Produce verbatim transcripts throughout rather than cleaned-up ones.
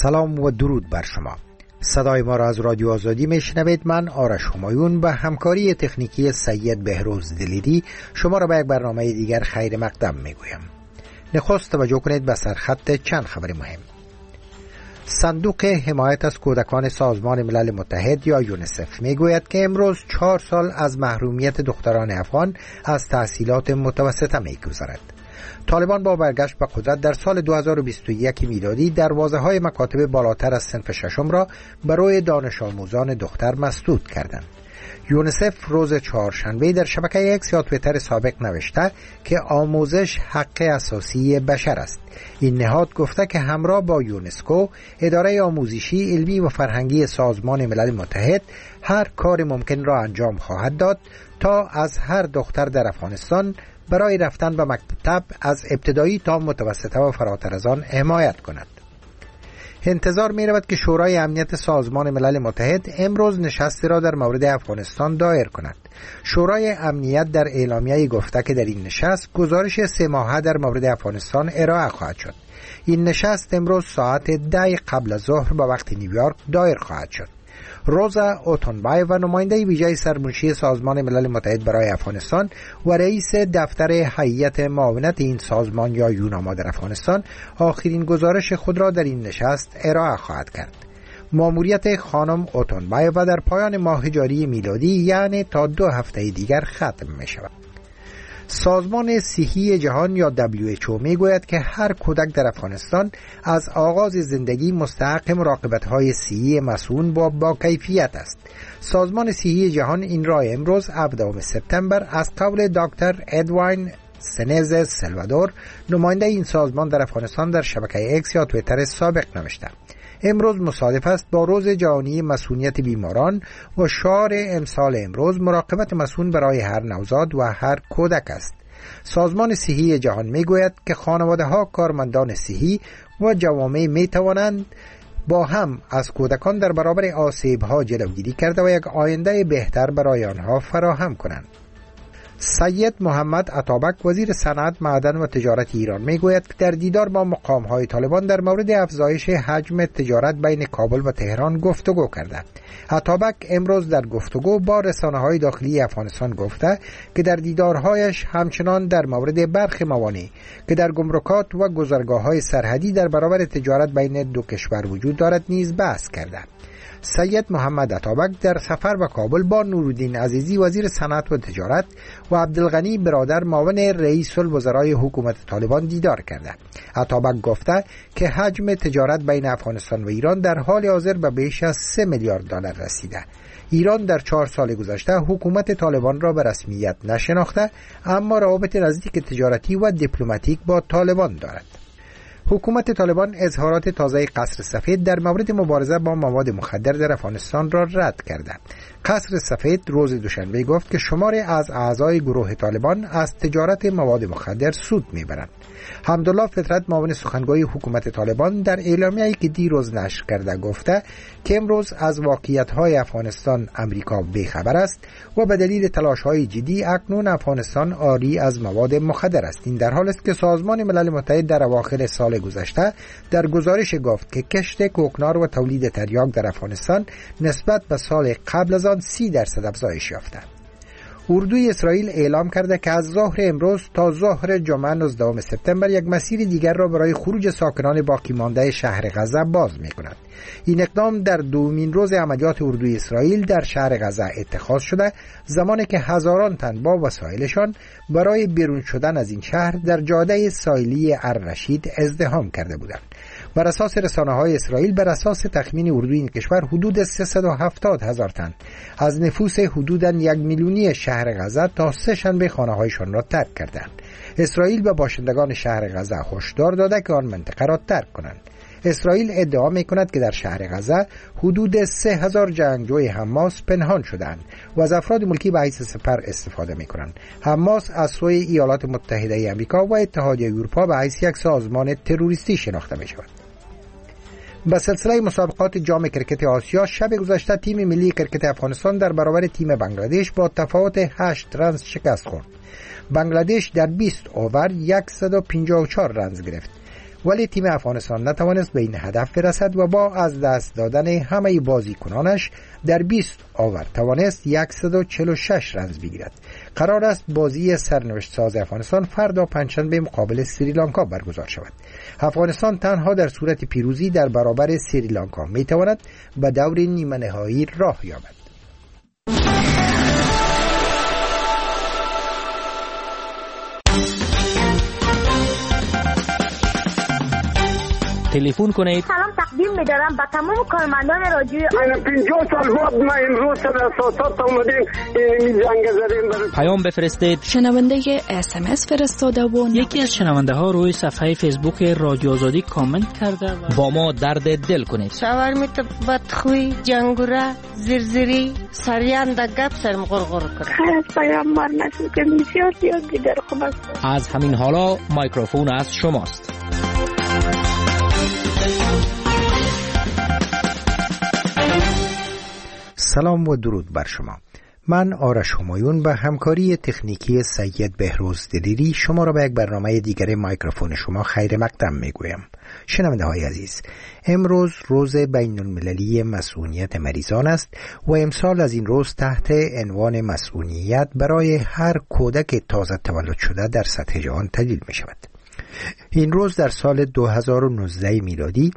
سلام و درود بر شما. صدای ما را از رادیو آزادی میشنوید. من آرش همایون به همکاری تکنیکی سید بهروز دلیری شما را به یک برنامه دیگر خیر مقدم میگویم. نخست توجه کنید به سرخط چند خبر مهم. صندوق حمایت از کودکان سازمان ملل متحد یا یونیسف میگوید که امروز چهار سال از محرومیت دختران افغان از تحصیلات متوسطه میگذرد. طالبان با برگشت به قدرت در سال دو هزار و بیست و یک میلادی دروازه‌های مکاتب بالاتر از صنف ششم را برای دانش آموزان دختر مسدود کردند. یونیسف روز چهارشنبه در شبکه ایکس یا توییتر سابق نوشته که آموزش حق اساسی بشر است. این نهاد گفته که همراه با یونسکو، اداره آموزشی، علمی و فرهنگی سازمان ملل متحد هر کار ممکن را انجام خواهد داد تا از هر دختر در افغانستان برای رفتن به مکتب از ابتدایی تا متوسطه و فراتر از آن حمایت کند. انتظار می رود که شورای امنیت سازمان ملل متحد امروز نشستی را در مورد افغانستان دایر کند. شورای امنیت در اعلامیه گفته که در این نشست گزارش سه ماهه در مورد افغانستان ارائه خواهد شد. این نشست امروز ساعت ده قبل از ظهر به وقت نیویورک دایر خواهد شد. روزا اوتونبای و نماینده ویژه سرمنشی سازمان ملل متحد برای افغانستان و رئیس دفتر هیئت معاونت این سازمان یا یوناما در افغانستان آخرین گزارش خود را در این نشست ارائه خواهد کرد. ماموریت خانم اوتونبای و در پایان ماه جاری میلادی یعنی تا دو هفته دیگر ختم می شود. سازمان صحی جهان یا دبلیو اچ او میگوید که هر کودک در افغانستان از آغاز زندگی مستحق مراقبت‌های صحی مسئول با با کیفیت است. سازمان صحی جهان این را امروز هفدهم سپتامبر از قول دکتر ادوین سنز سلوادور، نماینده این سازمان در افغانستان، در شبکه ایکس یا توییتر سابق نوشته. امروز مصادف است با روز جهانی مسئولیت بیماران و شعار امسال امروز مراقبت مسئول برای هر نوزاد و هر کودک است. سازمان صحی جهان میگوید که خانواده ها، کارمندان صحی و جوامع می توانند با هم از کودکان در برابر آسیب ها جلوگیری کرده و یک آینده بهتر برای آنها فراهم کنند. سید محمد عطابک وزیر صنعت، معدن و تجارت ایران میگوید که در دیدار با مقام‌های طالبان در مورد افزایش حجم تجارت بین کابل و تهران گفتگو کرده. عطابک امروز در گفتگو با رسانه‌های داخلی افغانستان گفته که در دیدارهایش همچنان در مورد برخی موانع که در گمرکات و گذرگاه‌های سرحدی در برابر تجارت بین دو کشور وجود دارد نیز بحث کرده. سید محمد عطابک در سفر به کابل با نورالدین عزیزی وزیر صنعت و تجارت و عبدالغنی برادر معاون رئیس الوزرای حکومت طالبان دیدار کرده. عطابک گفته که حجم تجارت بین افغانستان و ایران در حال حاضر به بیش از سه میلیارد دلار رسیده. ایران در چهار سال گذشته حکومت طالبان را به رسمیت نشناخته، اما روابط نزدیک تجارتی و دیپلماتیک با طالبان دارد. حکومت طالبان اظهارات تازه قصر سفید در مورد مبارزه با مواد مخدر در افغانستان را رد کرده. قصر سفید روز دوشنبه گفت که شماری از اعضای گروه طالبان از تجارت مواد مخدر سود میبرند. حمدالله فطرت، معاون سخنگوی حکومت طالبان، در اعلامیه‌ای که دیروز نشر کرده گفته که امروز از واقعیت‌های افغانستان امریکا بیخبر است و به دلیل تلاش‌های جدی اکنون افغانستان عاری از مواد مخدر است. این در حالی است که سازمان ملل متحد در اواخر سال گذشته در گزارش گفت که کشت کوکنار و تولید تریاک در افغانستان نسبت به سال قبل از آن سی درصد افزایش یافته. اردوی اسرائیل اعلام کرده که از ظهر امروز تا ظهر جمعه نوزدهم سپتامبر یک مسیر دیگر را برای خروج ساکنان باقی مانده شهر غزه باز می‌کند. این اقدام در دومین روز عملیات اردوی اسرائیل در شهر غزه اتخاذ شده، زمانی که هزاران تن با وسایلشان برای بیرون شدن از این شهر در جاده ساحلی الرشید ازدحام کرده بودند. بر اساس رسانه‌های اسرائیل، بر اساس تخمین اردوی این کشور، حدود سیصد و هفتاد هزار تن از نفوس حدوداً یک میلیونی شهر غزه تا سه شنبه خانه‌هایشان را ترک کردند. اسرائیل به باشندگان شهر غزه هشدار داده که آن منطقه را ترک کنند. اسرائیل ادعا می‌کند که در شهر غزه حدود سه هزار جنگجوی حماس پنهان شدند و از افراد ملکی به حیث سپر استفاده می‌کنند. حماس از سوی ایالات متحده آمریکا و اتحادیه اروپا به حیث یک سازمان تروریستی شناخته می‌شود. به سلسله مسابقات جام کرکت آسیا، شب گذشته تیم ملی کرکت افغانستان در برابر تیم بنگلادش با تفاوت هشت رنز شکست خورد. بنگلادش در بیست اوور صد و پنجاه و چهار رنز گرفت. ولی تیم افغانستان نتوانست به این هدف برسد و با از دست دادن همه بازیکنانش در بیست آور توانست صد و چهل و شش رنز بگیرد. قرار است بازی سرنوشت ساز افغانستان فردا پنجشنبه مقابل سریلانکا برگزار شود. افغانستان تنها در صورت پیروزی در برابر سریلانکا می تواند به دور نیمه نهایی راه یابد. تلفن کنید. سلام تقدیم می‌دارم به تمام کارمندان رادیو آزادی. پنجاه سال بعد ما امروز در اساسات اومدیم این جنگ زدیم. پیام بفرستید. شنونده اس ام اس فرستاده و یکی از شنونده ها روی صفحه فیسبوک رادیو آزادی کامنت کرده و با ما درد دل کنید. شاورمیت بدخوی، جنگوره، زرزری، سریان د گپ سرم غرغر کرد. خیر پیام مار نشد که بسیار زیاد دیگر خوب است. از همین حالا میکروفون از شماست. سلام و درود بر شما. من آرش همایون به همکاری تکنیکی سید بهروز دلیری شما را به یک برنامه دیگر میکروفون شما خیر مقدم میگویم. شنونده های عزیز، امروز روز بین المللی مسئولیت مریضان است و امسال از این روز تحت عنوان مسئولیت برای هر کودک تازه تولد شده در سطح جهان تجلیل می شود. این روز در سال دو هزار و نوزده میلادی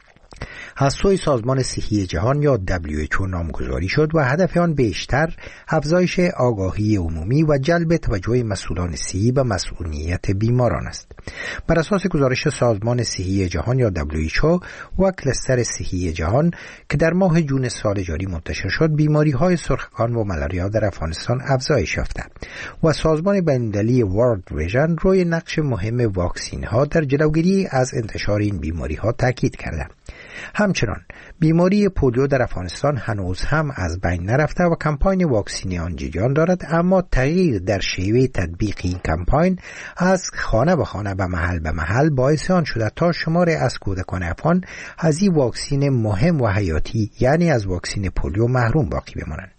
از سوی سازمان صحی جهان یا دبلیو اچ او نامگذاری شد و هدف آن بیشتر افزایش آگاهی عمومی و جلب توجه مسئولان صحی به مسئولیت بیماران است. بر اساس گزارش سازمان صحی جهان یا دبلیو اچ او و کلستر صحی جهان که در ماه جون سال جاری منتشر شد، بیماری‌های سرخکان و ملاریا در افغانستان افزایش یافته و سازمان بین‌المللی ورلد ویژن روی نقش مهم واکسین‌ها در جلوگیری از انتشار این بیماری‌ها تاکید کرده. همچنان بیماری پولیو در افغانستان هنوز هم از بین نرفته و کمپاین واکسینی آن جریان دارد، اما تغییر در شیوه تطبیق این کمپاین از خانه به خانه به محل به محل باعث آن شده تا شمار از کودکان افغان از این واکسین مهم و حیاتی یعنی از واکسین پولیو محروم باقی بمانند.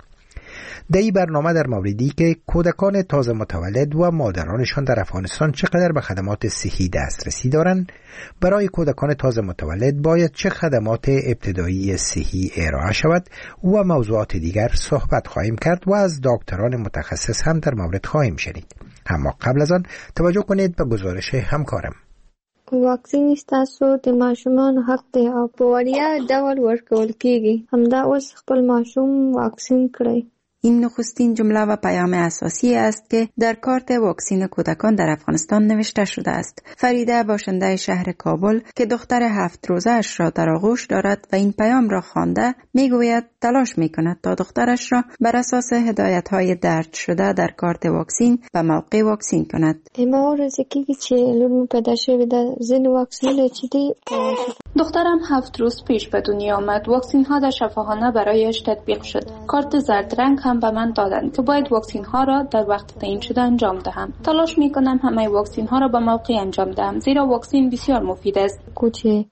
در این برنامه در موردی که کودکان تازه متولد و مادرانشان در افغانستان چقدر به خدمات صحی دسترسی دارند، برای کودکان تازه متولد باید چه خدمات ابتدایی صحی ارائه شود و موضوعات دیگر صحبت خواهیم کرد و از دکتران متخصص هم در مورد خواهیم شنید. اما قبل از آن توجه کنید به گزارش همکارم. واکسین ستاسو د ماشومان حق دی او په وړیا ډول ورکول کیږي. همدا اوس خپل ماشوم واکسین کړئ. این نخستین جمله و پیام اساسی است که در کارت واکسین کودکان در افغانستان نوشته شده است. فریده باشنده شهر کابل که دختر هفت روزه‌اش را در آغوش دارد و این پیام را خوانده میگوید تلاش میکند تا دخترش را بر اساس هدایت‌های درج شده در کارت واکسین به موقع واکسین کند. ما ورزکی چې لور پیدا شوی د زین واکسین چې دی دخترم هفت روز پیش به دنیا آمد. واکسین ها در شفاخانه برایش تطبیق شد. کارت زرد رنگ هم به من دادند که باید واکسین ها را در وقت تعیین شده انجام دهم. تلاش می کنم همه واکسین ها را به موقع انجام دهم، زیرا واکسین بسیار مفید است. کوچه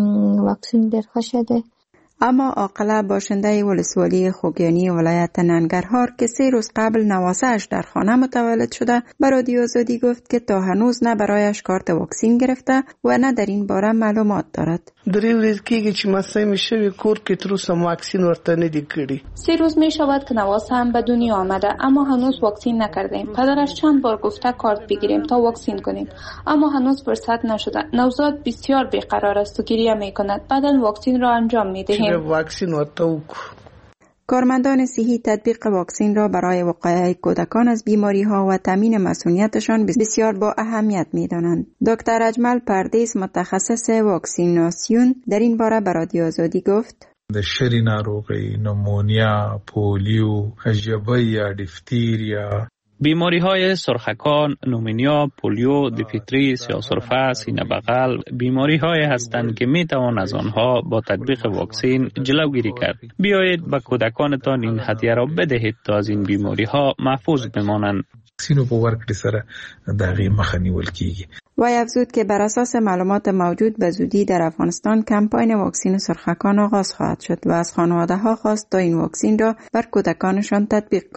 واکسین در خوشده. اما عاقله باشنده ولسوالی خوگیانی ولایت ننگرهار که سه روز قبل نواسه‌اش در خانه متولد شده به رادیو آزادی گفت که تا هنوز نه برایش کارت واکسین گرفته و نه در این باره معلومات دارد. درې ورځې کېږي چې ماسه مې شوی کور کې تر اوسه واکسین ورته نه دی کړی. سه روز می شود که نواسه هم به دنیا آمده اما هنوز واکسین نکردیم. پدرش چند بار گفته کارت بگیریم تا واکسین کنیم اما هنوز فرصت نشده. نوزاد بسیار بیقرار است و گریه میکند. بعداً واکسین را انجام میدهیم. واکسین ورته وکړو. کارمندان صحی تطبیق واکسین را برای وقایع کودکان از بیماری ها و تامین مسئولیتشان بسیار با اهمیت می دانند. دکتر اجمل پردیس متخصص واکسیناسیون در این باره به رادیو آزادی گفت: د شری ناروغی، نمونیا، پولیو، ژبه یا دیفتریا، بیماری های سرخکان، نومونیا، پولیو، دیفتری، سیاه‌سرفه، سینه بغل بیماری های هستند که می توان از آنها با تطبیق واکسین جلوگیری کرد. بیایید به کودکانتان این هدیه را بدهید تا از این بیماری ها محفوظ بمانند. واکسینو په ورکړې سره د هغې مخه نیول کیږي. وی افزود که بر اساس معلومات موجود به زودی در افغانستان کمپاین واکسین سرخکان آغاز خواهد شد و از خانواده ها خواست تا این واکسین را بر کودکانشان تطبیق کنند.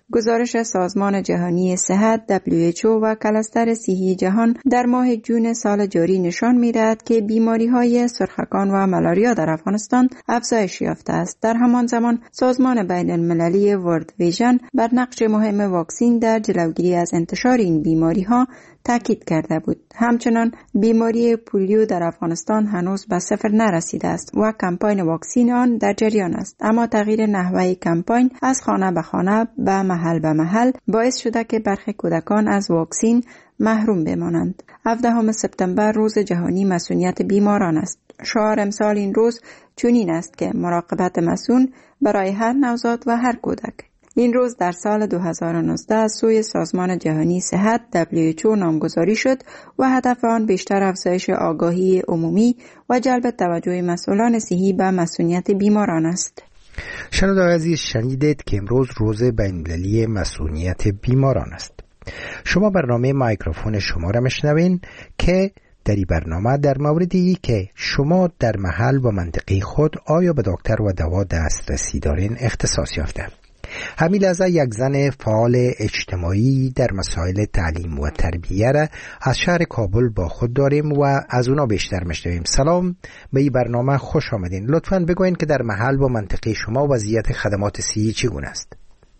گزارش سازمان جهانی صحت دبلیو اچ او و کلستر صحی جهان در ماه جون سال جاری نشان می‌دهد که بیماری‌های سرخکان و ملاریا در افغانستان افزایش یافته است. در همان زمان سازمان بین المللی ورلد ویژن بر نقش مهم واکسین در جلوگیری از انتشار این بیماری‌ها تاکید کرده بود. همچنان بیماری پولیو در افغانستان هنوز به صفر نرسیده است و کمپاین واکسین آن در جریان است، اما تغییر نحوه کمپاین از خانه به خانه به محل به محل باعث شده که برخی کودکان از واکسین محروم بمانند. هفدهم سپتامبر روز جهانی مسئولیت بیماران است. شعار امسال این روز چنین است که مراقبت مسئول برای هر نوزاد و هر کودک. این روز در سال دو هزار و نوزده از سوی سازمان جهانی صحت دبلیو اچ او نامگذاری شد و هدف آن بیشتر افزایش آگاهی عمومی و جلب توجه مسئولان صحی به مسئولیت بیماران است. شنوندگان عزیز، شنیدید که امروز روز بین‌المللی مسئولیت بیماران است. شما برنامه مایکروفون شما را میشنوین که در این برنامه در موردی که شما در محل و منطقه خود آیا به دکتر و دوا دسترسی دارین اختصاص یافته. همین لحظه یک زن فعال اجتماعی در مسائل تعلیم و تربیه را از شهر کابل با خود داریم و از اونا بیشتر میشنویم. سلام، به این برنامه خوش آمدین. لطفاً بگوین که در محل و منطقه شما وضعیت خدمات صحی چگونه است؟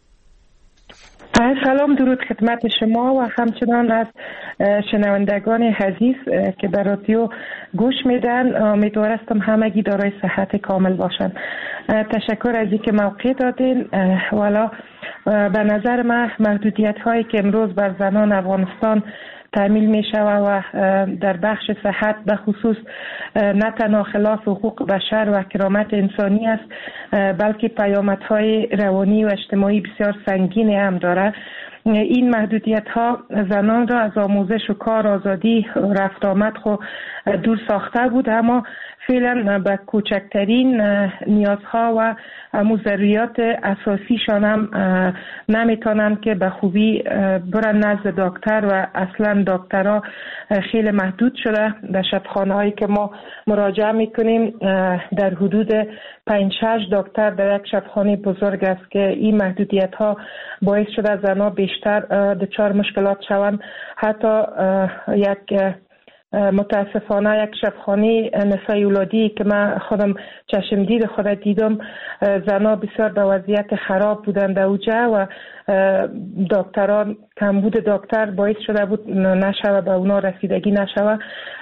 سلام، درود خدمت شما و همچنان از شنوندگان عزیز که به رادیو گوش میدن. امیدوارم همگی دارای صحت کامل باشن. تشکر از اینکه موقع دادین. والا به نظر من محدودیت هایی که امروز بر زنان افغانستان تعمیل می شود و در بخش صحت به خصوص نه تنها خلاف حقوق بشر و کرامت انسانی است، بلکه پیامدهای روانی و اجتماعی بسیار سنگین هم دارد. این محدودیت ها زنان را از آموزش و کار، آزادی، رفت آمد خو دور ساخته بود، اما فعلا به کوچکترین نیازها و ضروریات اساسیشان هم نمیتونن که به خوبی برن نزد دکتر و اصلا دکترها خیلی محدود شده. در شفاخانه هایی که ما مراجعه میکنیم در حدود پنج شش دکتر در یک شفاخانه بزرگ است که این محدودیت ها باعث شده زنها بیشتر دچار مشکلات شوند. حتی یک متاسفانه یک شفاخانه نسای اولادی که من خودم چشم دید خودم دیدم، زنها بسیار به وضعیت خراب بودند در اوجه و دکتران کمبود دکتر باعث شده بود نشوه به اونا رسیدگی نشوه.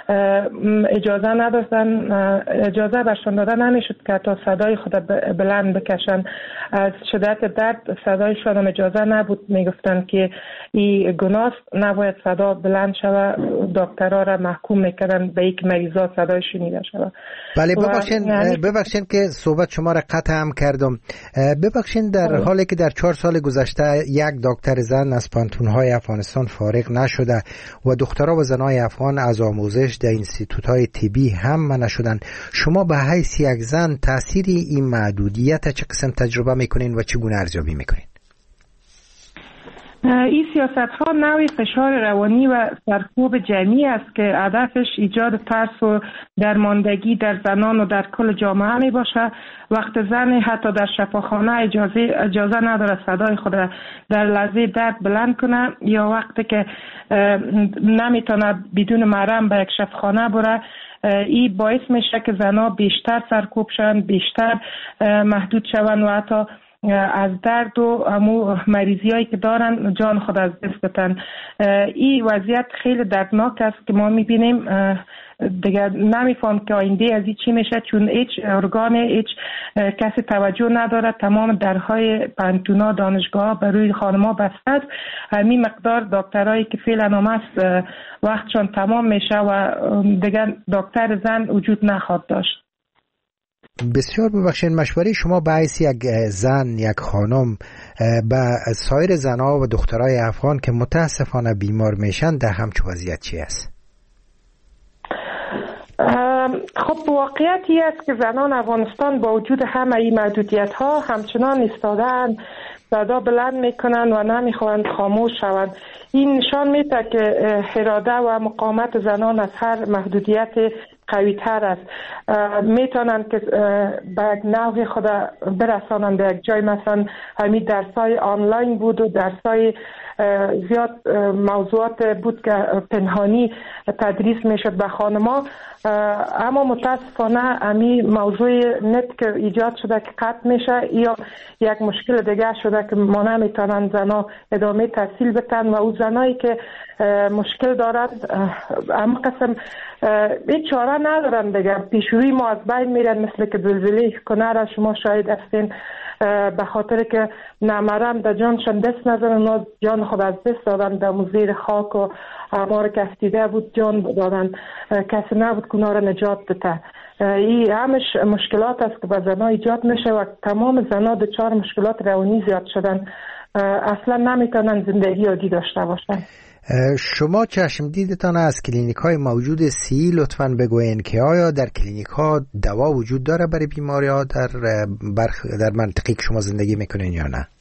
اجازه نداشتن، اجازه برشان داده نمیشد که تا صدای خود بلند بکشن. از شدت درد صدایشان هم اجازه نبود، میگفتن که این گناه نباید صدا بلند شوه. دکترها را محکوم میکردن به یک مریضا صدای شنیده شوه. بله، ببخشید ببخشید که صحبت شما را قطع هم کردم. ببخشید در حالی که در چهار سال گذشته یک دکتر زن از پانتون‌های افغانستان فارغ نشده و دخترها و زنای افغان از آموزش در اینستیتوت‌های طبی هم منع شدن، شما به حیث یک زن تأثیر این محدودیت چه قسم تجربه میکنین و چگونه ارزیابی میکنین؟ این سیاست ها نوعی فشار روانی و سرکوب جمعی است که هدفش ایجاد ترس و درماندگی در زنان و در کل جامعه می باشه. وقت زن حتی در شفاخانه اجازه اجازه نداره صدای خود را در لحظه درد بلند کنه، یا وقتی که نمیتونه بدون محرم به یک شفاخانه بره، این باعث میشه که زنها بیشتر سرکوب شوند، بیشتر محدود شوند و حتی از درد و همو مریضی هایی که دارن جان خود از دست بدن. این وضعیت خیلی دردناک است که ما میبینیم. دیگه نمیفهم که آینده از این چی میشه، چون هیچ ارگان، هیچ کسی توجه نداره. تمام درهای پانتونا، دانشگاه به روی خانما بسته است. همین مقدار دکترایی که فعلا هم است وقتشان تمام میشه و دیگه دکتر زن وجود نخواهد داشت. بسیار ببخشید، مشوره شما به حیث یک زن، یک خانم به سایر زنها و دخترای افغان که متاسفانه بیمار میشن در همچون وضعیت چی است؟ خب واقعیتی است که زنان افغانستان با وجود همه این محدودیت ها همچنان ایستادن صدا بلند میکنن و نمیخواهند خاموش شوند. این نشان میده که اراده و مقاومت زنان از هر محدودیت قوی تر است. میتونن که به یک نوع خود برسانند به یک جای. مثلا همین درسای آنلاین بود و درسای زیاد موضوعات بود که پنهانی تدریس میشد به خانما، اما متاسفانه همین موضوع نت که ایجاد شده که قطع میشه یا یک مشکل دیگه شده که ما نمیتونن زنا ادامه تحصیل بتن و او زنایی که مشکل دارند اما قسم هیچ چاره ندارن دیگه، پیشروی ما از بین میرن. مثل که زلزله کنر شما شاید هستین، به خاطر که نمرم در جانشان دست نزدن و جان خود از دست دادن، در زیر خاک و امار کفتیده بود جان دادن، کسی نبود که اونا را نجات بده. این همش مشکلات است که به زنها ایجاد میشه و تمام زنها دچار مشکلات روانی زیاد شدن، اصلا نمیتونن زندگی عادی داشته باشن. شما چشم دیدتان از کلینیک های موجود سی لطفاً بگوین که آیا در کلینیک ها دوا وجود داره برای بیماری ها در برخ در منطقه که شما زندگی میکنین یا نه؟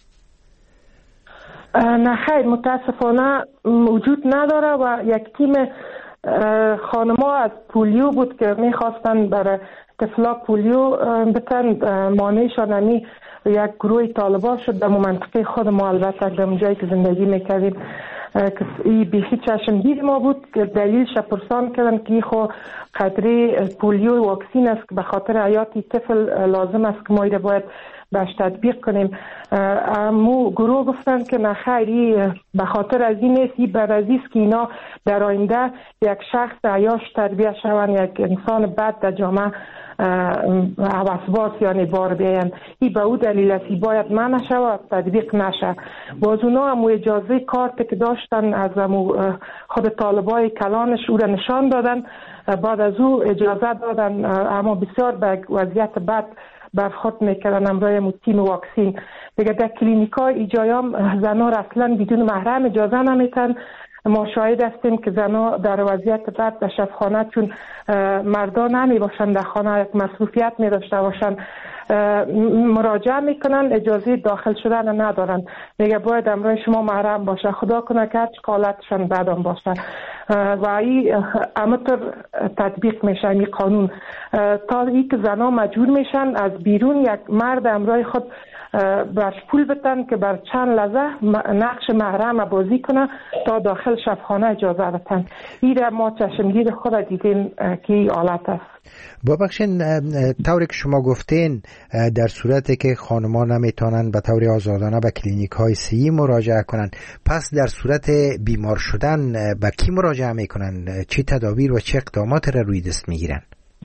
نه خیر، متاسفانه وجود نداره و یک تیم خانما از پولیو بود که میخواستن برای طفلا پولیو بتن، مانعشان همی یک گروه طالبان شد در منطقه خود ما، البته در جایی که زندگی میکردیم که این بیخی چشم دید ما بود که دلیلش پرسان کردن که این خو قدری پولیو واکسین است که به خاطر حیات طفل لازم است که ما ایره باید بهش تطبیق کنیم. امو گروه گفتن که نخیری به خاطر از این نیست، این بر از است که اینا در آینده یک شخص عیاش تربیه شون، یک انسان بد در جامعه وسواس یعنی بار بیاین. این به او دلیل است باید منع شه و تطبیق نشه. باز اونا هم اجازه کارت که داشتن از خود طالبای کلانش او را نشان دادن، بعد از او اجازه دادن، اما بسیار به وضعیت بد برخورد میکردن امروی تیم واکسین. دیگه در کلینیک های ایجایام زنها را اصلا بدون محرم اجازه نمیتن. ما شاهد هستیم که زنها در وضعیت بد در شفاخانه، چون مردان نمی باشن در خانه، یک مصروفیت می داشته باشن، مراجعه میکنن، اجازه داخل شدن ندارن. میگه باید امروز شما محرم باشه، خدا کنه که هر قالتشان بدم باشه و این همطور تطبیق میشه این قانون تا ای که زنها مجبور میشن از بیرون یک مرد امروز خود برش پول بتن که بر چند لحظه نقش محرم بازی کنه تا داخل شفاخانه اجازه بتن. این را ما چشمگیر خود دیدیم که این حالت است. ببخشین، طوری که شما گفتین در صورتی که خانمان نمیتونن به طور آزادانه به کلینیک های سی مراجعه کنن، پس در صورت بیمار شدن به کی مراجعه میکنن؟ چی تدابیر و چه اقدامات را روی دست میگیرن؟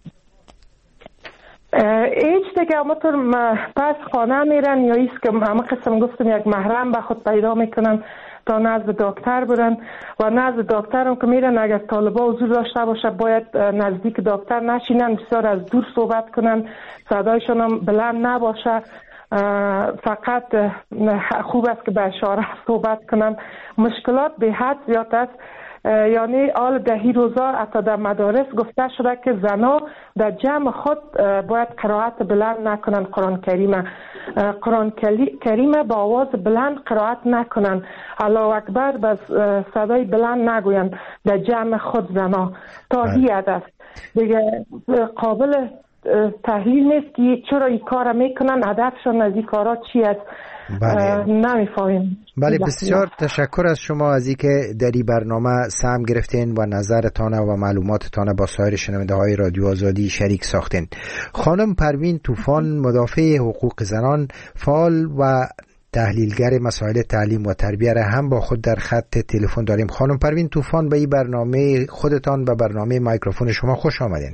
ایچ دیگه همطور پس خانه میرن یا ایست که همه قسم گفتم یک محرم به خود پیدا میکنن تا نزد دکتر برن و نزد دکتر هم که میرن اگر طالبا حضور داشته باشه باید نزدیک دکتر نشینن، بسیار از دور صحبت کنن، صدایشان هم بلند نباشه، فقط خوب است که به اشاره صحبت کنن. مشکلات به حد زیاد است، یعنی آل دهی روزا حتی در مدارس گفته شده که زنها در جمع خود باید قرائت بلند نکنن قرآن کریم، قرآن کریم با آواز بلند قرائت نکنن، الله اکبر بس صدای بلند نگوین در جمع خود زنها تا هی است. دیگه قابل تحلیل نیست که چرا این کار میکنن، هدفشون از این کارا چی است. بله. نمیفهمیم. بله، بسیار تشکر از شما از اینکه در این برنامه سهم گرفتین و نظرتان و معلوماتتان با سایر شنونده های رادیو آزادی شریک ساختین. خانم پروین طوفان، مدافع حقوق زنان، فعال و تحلیلگر مسائل تعلیم و تربیت را هم با خود در خط تلفن داریم. خانم پروین طوفان، به این برنامه خودتان و برنامه مایکروفون شما خوش آمدین.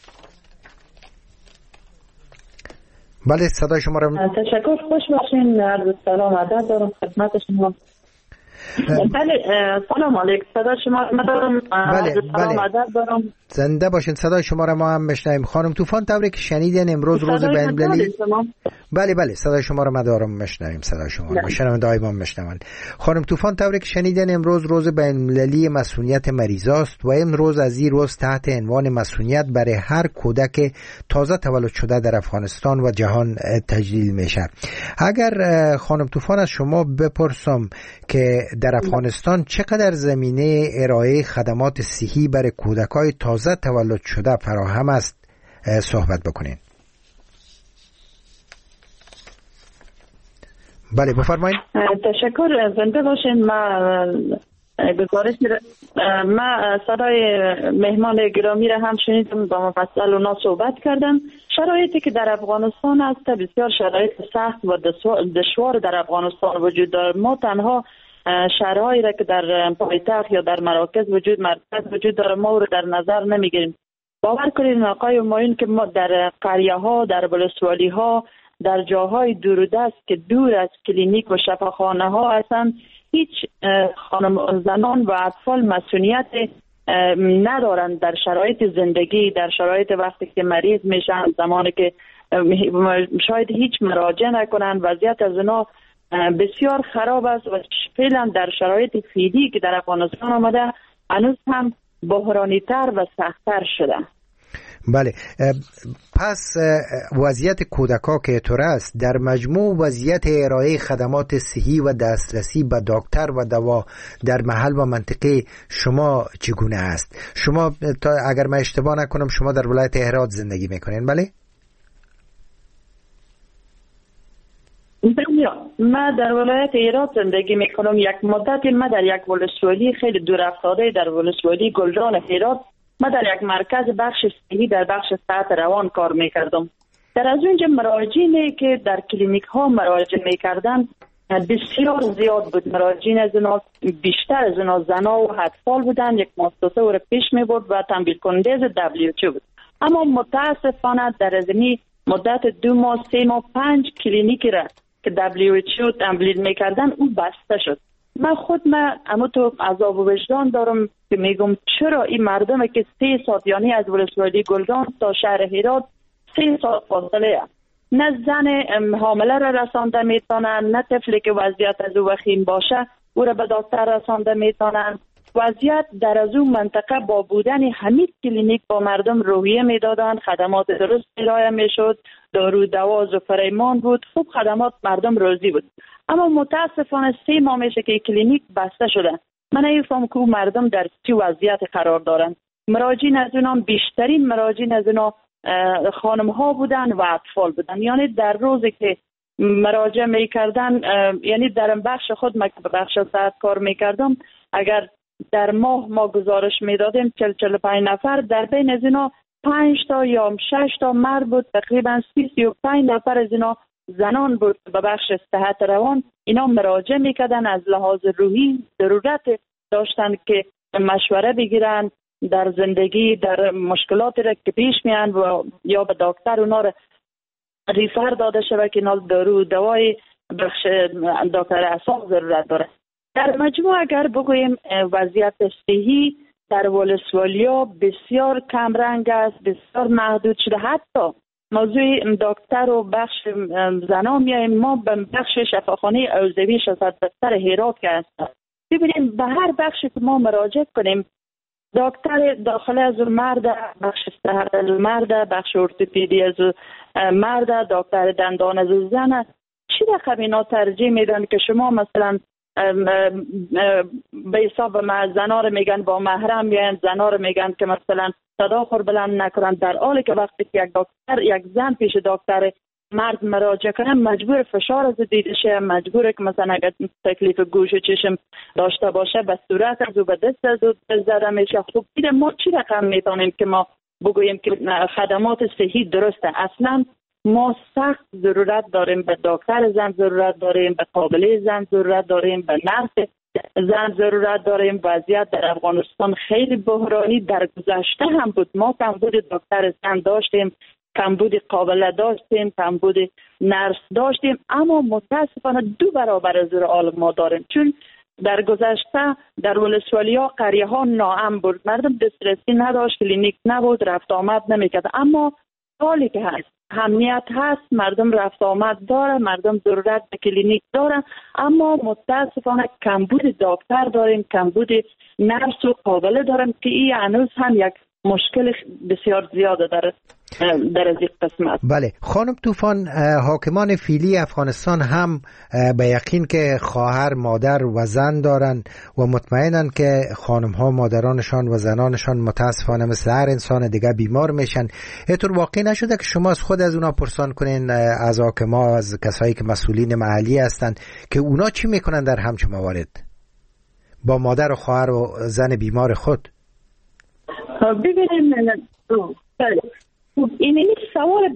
بله، صدای شما را تشکر، خوش باشین. عرض سلام ادب دارم خدمت شما. بله سلام علیکم، صدا شما رو دارم. بله بله زنده باشین، صدای شما را ما هم بشنویم. خانم طوفان، طوری که شنیدین امروز روز بین‌المللی. بله بله صدای شما را ما دارم میشنویم، صدای شما رو میشنوم دائما میشنوند. خانم طوفان، طوری که شنیدین امروز روز بین‌المللی مسئولیت مریضاست و این روز از این روز تحت عنوان مسئولیت برای هر کودک تازه تولد شده در افغانستان و جهان تجلیل میشه. اگر خانم طوفان از شما بپرسم که در افغانستان چقدر زمینه ارائه خدمات صحی برای کودکای تازه تولد شده فراهم است صحبت بکنین. بله بفرمایید. تشکر، زنده باشین. ما گزارش ما صدای مهمان گرامی را هم شنیدم، با مفصل اونا صحبت کردم. شرایطی که در افغانستان است بسیار شرایط سخت و دشوار در افغانستان وجود دارد. ما تنها شهرهایی را که در پایتخت یا در مراکز وجود مرکز وجود داره ما رو در نظر نمیگیریم. باور کنید آقای معین که ما در قریه ها، در ولسوالی ها، در جاهای دوردست که دور از کلینیک و شفاخانه ها هستند، هیچ خانم زنان و اطفال مسئولیت ندارند در شرایط زندگی، در شرایط وقتی که مریض میشن، زمانی که شاید هیچ مراجعه نکنند. وضعیت از اونا بسیار خراب است و فعلا در شرایط فعلی که در افغانستان آمده هنوز هم بحرانی تر و سخت‌تر شده. بله، پس وضعیت کودکا که طور است، در مجموع وضعیت ارائه خدمات صحی و دسترسی به دکتر و دوا در محل و منطقه شما چگونه است؟ شما تا اگر من اشتباه نکنم شما در ولایت هرات زندگی میکنین، بله؟ ما در ولایت هرات زندگی میکنم. یک مدت ما در یک ولسوالی خیلی دور افتاده در ولسوالی گلران هرات، ما در یک مرکز بخش صحی در بخش صحت روان کار میکردم. در از اونجا مراجعینی که در کلینیک ها مراجعه میکردن بسیار زیاد بود. مراجعین از اونا بیشتر از اونا زنا و اطفال بودن. یک مؤسسه او را پیش میبرد و تمویل کننده دبلیو اچ او بود. اما متاسفانه در از مدت دو ماه سه ماه پنج کلینیکی را که دبلیو اچ او تمویل میکردن اون بسته شد. من خود من اما تو عذاب و وجدان دارم که میگم چرا این مردم که سه ساعت یعنی از ولسوالی گلدان تا شهر هرات سه ساعت فاصله است، نه زن حامله را رسانده میتونن، نه طفلی که وضعیت از او وخیم باشه او را به دکتر رسانده میتونن. وضعیت در از اون منطقه با بودن همین کلینیک با مردم روحیه میدادن، خدمات درست ارائه میشد، دارو دوا و فرایمان بود، خوب خدمات مردم راضی بود. اما متاسفانه سه ماه میشه که کلینیک بسته شده. من نمیفهم که مردم در چه وضعیت قرار دارن. مراجعین از اونها بیشترین مراجعین از اونها خانم ها بودن و اطفال بودن. یعنی در روزی که مراجعه میکردن، یعنی در بخش خود من که به بخش صحت کار میکردم، اگر در ماه ما گزارش میدادیم چهل چهل و پنج نفر، در بین از اینا پنج تا یا شش تا مرد بود، تقریبا سی سی و پنج نفر از اینا زنان بود. به بخش صحت روان اینا مراجعه میکردن، از لحاظ روحی ضرورت داشتن که مشوره بگیرن در زندگی، در مشکلاتی را که پیش میان و یا به دکتر اونا را ریفر داده شده که اینا دارو دوای بخش دکتر اعصاب ضرورت داره. در مجموع اگر بگوییم وضعیت صحی در ولسوالیا بسیار کم رنگ است، بسیار محدود شده. حتی موضوع دکتر و بخش زنا میایم، ما به بخش شفاخانه اوزوی شصت بستر هرات که هست، ببینیم به هر بخش که ما مراجعه کنیم دکتر داخل از مرد، بخش صحت از مرد، بخش ارتوپدی از مرد، دکتر دندان از زن، چی رقم اینا ترجیح میدن که شما مثلا به حساب ما زنا رو میگن با محرم میان، زنا رو میگن که مثلا تداخل بلند نکنن، در حالی که وقتی که یک دکتر یک زن پیش دکتر مرد مراجعه کنه مجبور فشار از دیده شه، مجبوره که مثلا اگر تکلیف گوش و چشم داشته باشه به صورت از و به دست از و زده میشه. خب دیده ما چی رقم میتونیم که ما بگوییم که خدمات صحی درسته؟ اصلا ما سخت ضرورت داریم به دکتر زن، ضرورت داریم به قابله زن، ضرورت داریم به نرس زن، ضرورت داریم. وضعیت در افغانستان خیلی بحرانی در گذشته هم بود. ما کمبود دکتر زن داشتیم، کمبود قابله داشتیم، کمبود نرس داشتیم، اما متاسفانه دو برابر از حال ما داریم. چون در گذشته در ولسوالی ها قریه ها ناامن بود، مردم دسترسی نداشت، کلینیک نبود، رفت آمد نمیکرد. اما حالی که هست امنیت هست، مردم رفت آمد داره، مردم ضرورت به کلینیک داره، اما متاسفانه کمبود دکتر داریم، کمبود نرس و قابله داریم که این هنوز هم یک مشکل بسیار زیاده داره در از این قسمت. بله خانم طوفان، حاکمان فعلی افغانستان هم به یقین که خواهر، مادر و زن دارن و مطمئنن که خانم ها مادرانشان و زنانشان متاسفانه مثل هر انسان دیگه بیمار میشن. اینطور واقع نشده که شما از خود از اونا پرسان کنین، از حاکما، از کسایی که مسئولین محلی هستن، که اونا چی میکنن در همچون موارد با مادر و خواهر و زن بیمار خود؟ ببینیم بله این این سوال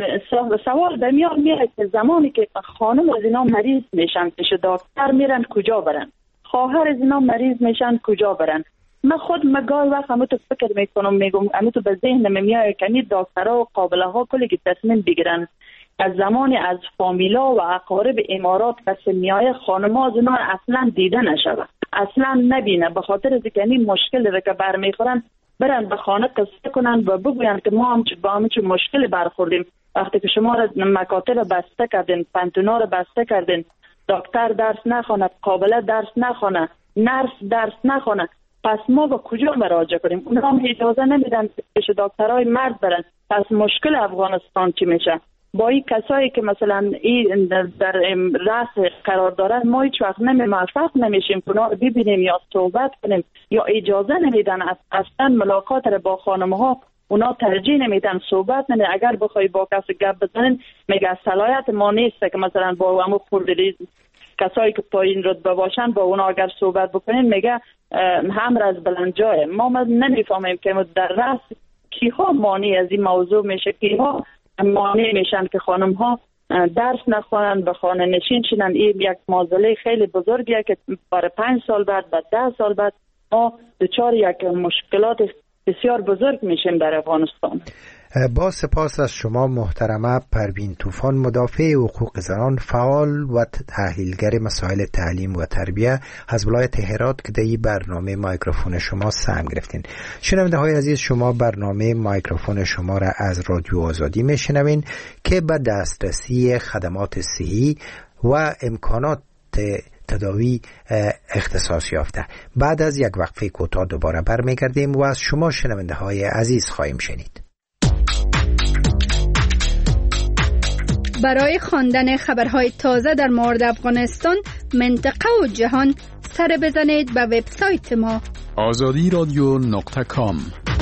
سوال به میان میاد که زمانی که خانم از اینا مریض میشن پیش دکتر میرن کجا برن، خواهر از اینا مریض میشن کجا برن. من خود مگال وقت همه تو فکر میکنم، میگم همه تو به ذهن میاد که این دکترها و قابله ها کلی که تصمیم بگیرن از زمانی از فامیلا و اقارب امارات کسی میای خانم ها از اینا اصلا دیده نشود، اصلا نبینه، به خاطر از این مشکل رو که برمیخورن برن به خانه قصه کنن و بگوین که ما هم با همه چه مشکل برخوردیم. وقتی که شما را مکاتب بسته کردین، پنتونا را بسته کردین، دکتر درس نخونه، قابله درس نخونه، نرس درس نخونه، پس ما با کجا مراجعه کنیم؟ اونها هم اجازه نمیدن پیش دکترای مرد برن. پس مشکل افغانستان چی میشه؟ با این کسایی که مثلا این در رأس قرار دارن ما هیچ وقت نمی موفق نمیشیم که اونا رو ببینیم یا صحبت کنیم، یا اجازه نمیدن اصلا ملاقات رو با خانم ها اونا ترجیح نمیدن صحبت نمیدن. اگر بخوای با کسی گپ بزنین میگه صلاحیت ما نیست که مثلا با همون خوردی کسایی که پایین رتبه باشن با اونا اگر صحبت بکنین میگه هم از بلند جای ما ما نمیفهمیم که در رأس کیها مانی از این موضوع میشه، کیها مانع میشن که خانم ها درس نخوانن، به خانه نشین شدن. این یک معضله خیلی بزرگیه که برای پنج سال بعد بعد ده سال بعد ما دچار یک مشکلات بسیار بزرگ میشیم در افغانستان. با سپاس از شما محترمه پروین طوفان، مدافع حقوق زنان، فعال و تحلیلگر مسائل تعلیم و تربیت از ولایت هرات که در این برنامه مایکروفون شما سهم گرفتین. شنونده های عزیز، شما برنامه مایکروفون شما را از رادیو آزادی میشنوین که به دسترسی خدمات صحی و امکانات تداوی اختصاص یافته. بعد از یک وقفه کوتاه دوباره برمیگردیم و از شما شنونده های عزیز خواهیم شنید. برای خواندن خبرهای تازه در مورد افغانستان، منطقه و جهان سر بزنید به وبسایت ما آزادی رادیو نقطه کام.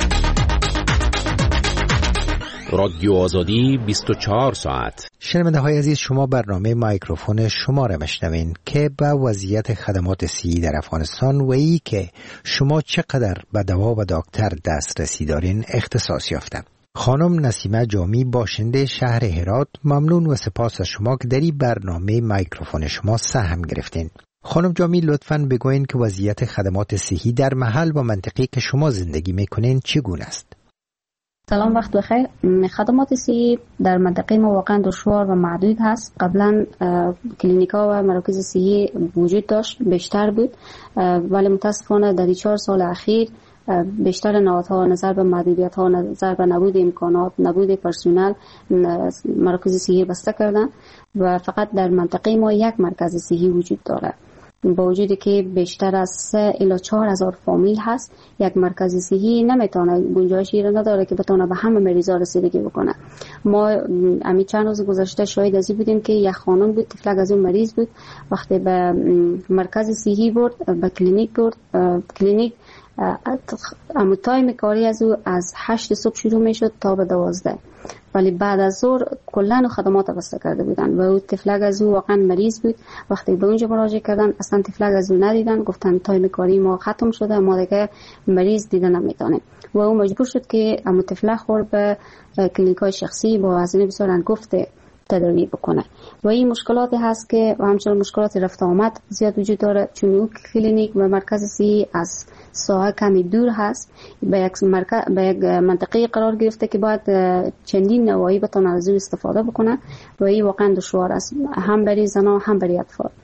رادیو آزادی بیست و چهار ساعت. شنونده های عزیز، شما برنامه مایکروفون شما را میشنوین که به وضعیت خدمات صحی در افغانستان و ای که شما چقدر به دوا و دکتر دسترسی دارین اختصاص یافته. خانم نسیمه جامی، باشنده شهر هرات، ممنون و سپاس از شما که در این برنامه مایکروفون شما سهم گرفتین. خانم جامی، لطفاً بگوین که وضعیت خدمات صحی در محل و منطقه‌ای که شما زندگی میکنین چگونه است؟ سلام، وقت بخیر. خدمات صحی در منطقه ما واقعا دشوار و محدود هست. قبلا کلینیکا و مراکز صحی وجود داشت، بیشتر بود، ولی متاسفانه در چهار سال اخیر بیشتر نهادها نظر به محدودیت ها، نظر به نبود امکانات، نبود پرسنل، مراکز صحی بسته کردن و فقط در منطقه ما یک مرکز صحی وجود داره. با وجودی که بیشتر از سه الی چهار هزار فامیل هست، یک مرکز صحی نمیتونه گنجایشی را نداره که بتونه به همه مریضا رسیدگی بکنه. ما امی چند روز گذشته شاهد از این بودیم که یک خانم بود، طفلک از اون مریض بود، وقتی به مرکز صحی برد، به کلینیک برد، کلینیک اما تایم کاری از او از هشت صبح شروع می شد تا به دوازده، ولی بعد از ظهر کلن خدمات بسته کرده بودن و او طفلک از او واقعا مریض بود. وقتی به اونجا مراجعه کردن اصلا طفلک از او ندیدن، گفتن تایم کاری ما ختم شده، ما دیگه مریض دیده نمیتونیم و او مجبور شد که اما طفلک خور به کلینیکای شخصی با هزینه بسیار انگفته تداوی بکنه و این مشکلاتی هست که و همچنان مشکلات رفت آمد زیاد وجود داره، چون او کلینیک و مرکز صحی از ساحه کمی دور هست، به یک مرکز به یک منطقه قرار گرفته که باید چندین نواحی بتونه از او استفاده بکنه و این واقعا دشوار است، هم برای زنان هم برای اطفال.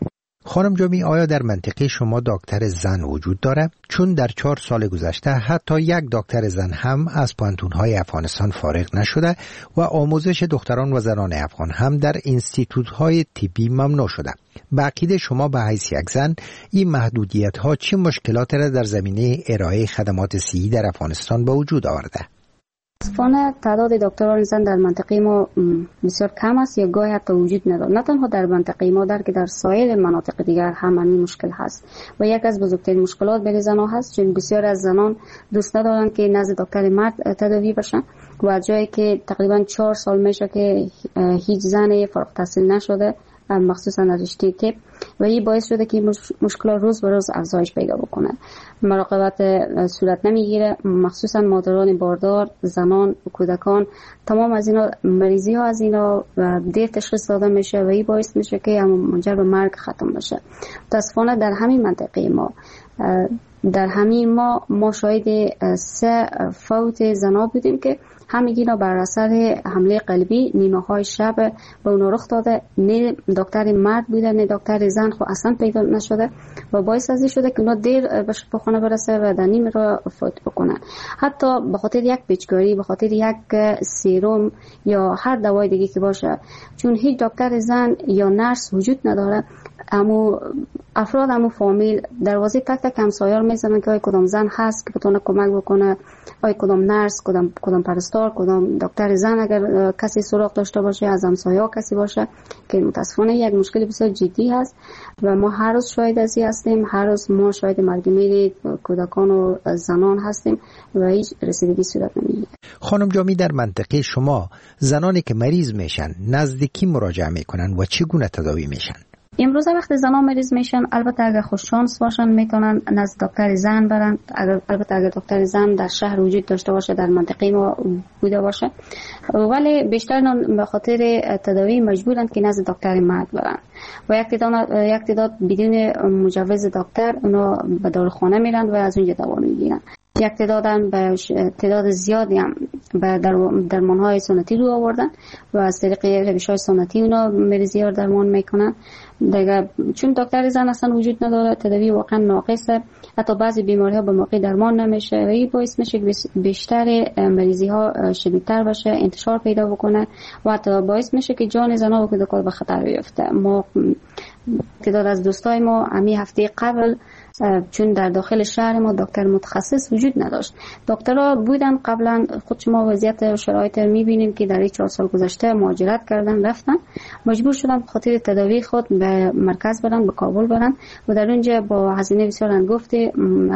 خانم جامی، آیا در منطقه شما دکتر زن وجود داره؟ چون در چهار سال گذشته حتی یک دکتر زن هم از پانتون‌های افغانستان فارغ نشده و آموزش دختران و زنان افغان هم در انستیتوت‌های طبی ممنوع شده. به عقیده شما به حیث یک زن این محدودیت‌ها چه مشکلاتی را در زمینه ارائه خدمات صحی در افغانستان به وجود آورده؟ متاسفانه تعداد دکتران زن در منطقه ما بسیار کم است یا گاهی حتی وجود ندارد. نه تنها در منطقه ما در که در سایر مناطق دیگر هم همین مشکل هست و یک از بزرگترین مشکلات برای زنان هست، چون بسیار از زنان دوست ندارند که نزد دکتر مرد تداوی بشن و جایی که تقریبا چهار سال میشه که هیچ زن فارغ التحصیل نشده، مخصوصا در رشته طب، و این باعث شده که مشکلات روز به روز افزایش پیدا بکنه. مراقبت صورت نمیگیره، مخصوصا مادران باردار، زنان و کودکان، تمام از اینا مریضی ها از اینا دیر تشخیص داده میشه و این باعث میشه که منجر به مرگ ختم بشه. متاسفانه در همین منطقه ما در همین ما ما شاهد سه فوت زنا بودیم که همگی اینا بر اثر حمله قلبی نیمه های شب به اونا رخ داده. نه دکتر مرد بوده نه دکتر زن خو اصلا پیدا نشده و باعث از این شده که اونا دیر به شفاخانه برسه و در نیمه را فوت بکنن. حتی به خاطر یک پیچکاری، به خاطر یک سیروم یا هر دوای دیگه که باشه، چون هیچ دکتر زن یا نرس وجود نداره، امو افراد امو فامیل دروازه تک تک همسایه‌ها میزنن که آی کدام زن هست که بتونه کمک بکنه، آی کدام نرس، کدام کدام پرستار، کدام دکتر زن اگر کسی سراغ داشته باشه، از همسایه‌ها کسی باشه، که متاسفانه یک مشکل بسیار جدی هست و ما هر روز شاهد ازی هستیم. هر روز ما شاهد مرگ میری کودکان و زنان هستیم و هیچ رسیدگی صورت نمیگیره. خانم جامی، در منطقه شما زنانی که مریض میشن نزد کی مراجعه میکنن و چگونه تداوی میشن؟ امروز وقتی زنان مریض میشن، البته اگر خوششانس باشن میتونن نزد دکتر زن برن. اگر البته اگر دکتر زن در شهر وجود داشته باشه، در منطقه ما بوده باشه، ولی بیشتر به خاطر تداوی مجبورن که نزد دکتر مرد برن و یک تعداد یک تعداد بدون مجوز دکتر اونا به داروخانه میرن و از اونجا دوا میگیرن. یک تعداد هم به تعداد زیادی هم به درمان‌های سنتی رو آوردن و از طریق روش‌های سنتی اونا مریضی ها درمان میکنن. دیگه چون دکتر زن اصلا وجود نداره، تداوی واقعا ناقصه، حتی بعضی بیماری ها به موقع درمان نمیشه و این باعث میشه بیشتر مریضی ها شدیدتر بشه، انتشار پیدا بکنه و حتی باعث میشه که جان زنان و کودکان به خطر بیفته. ما تعداد از دوستای ما امی هفته قبل، چون در داخل شهر ما دکتر متخصص وجود نداشت، دکترها بودن قبلا، خود شما وضعیت و شرایط میبینیم که در این چهار سال گذشته مهاجرت کردن، رفتن، مجبور شدن به خاطر تداوی خود به مرکز برن، به کابل برن و در اونجا با هزینه بسیار انگفتی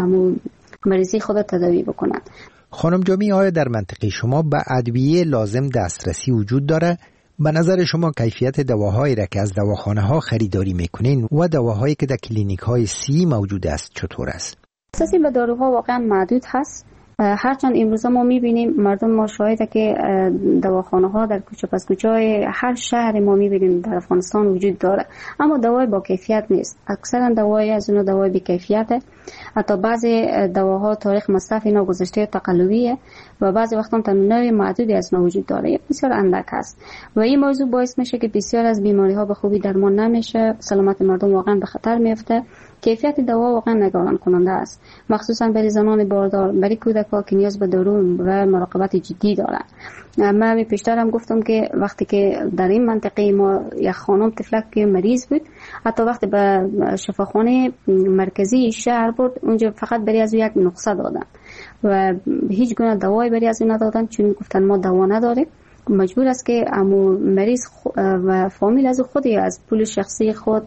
مریضی خود تداوی بکنن. خانم جامی، آیا در منطقه شما به ادویه لازم دسترسی وجود داره؟ به نظر شما کیفیت دواهایی را که از دواخانه ها خریداری میکنین و دواهایی که در کلینیک های سی موجود است چطور است؟ اساسی به داروها واقعا محدود هست. هرچند امروز ما میبینیم مردم ما شاهده که دواخانه ها در کوچه پس کوچه های هر شهر ما میبینیم در افغانستان وجود داره، اما دوای با کیفیت نیست. اکثرا دوای از اون دوای بی کیفیته. حتی بعضی دواها تاریخ مصرف اینا گذشته تقلبیه و بعضی وقتا تنوع محدودی از اینا وجود داره، بسیار اندک است و این موضوع باعث میشه که بسیار از بیماری ها به خوبی درمان نمیشه، سلامت مردم واقعا به خطر میفته. کیفیت دوا واقعا نگران کننده است، مخصوصا برای زنان باردار، برای کودکان که نیاز به دارو و مراقبت جدی دارن. من پیشتر هم گفتم که وقتی که در این منطقه ما یک خانم طفلک که مریض بود، حتی وقتی به شفاخانه مرکزی شهر برد، اونجا فقط برای از یک نسخه دادن و هیچ گونه دوایی برای از این ندادن، چون گفتن ما دوا نداریم. مجبور است که امو مریض و فامیل از خودی از پول شخصی خود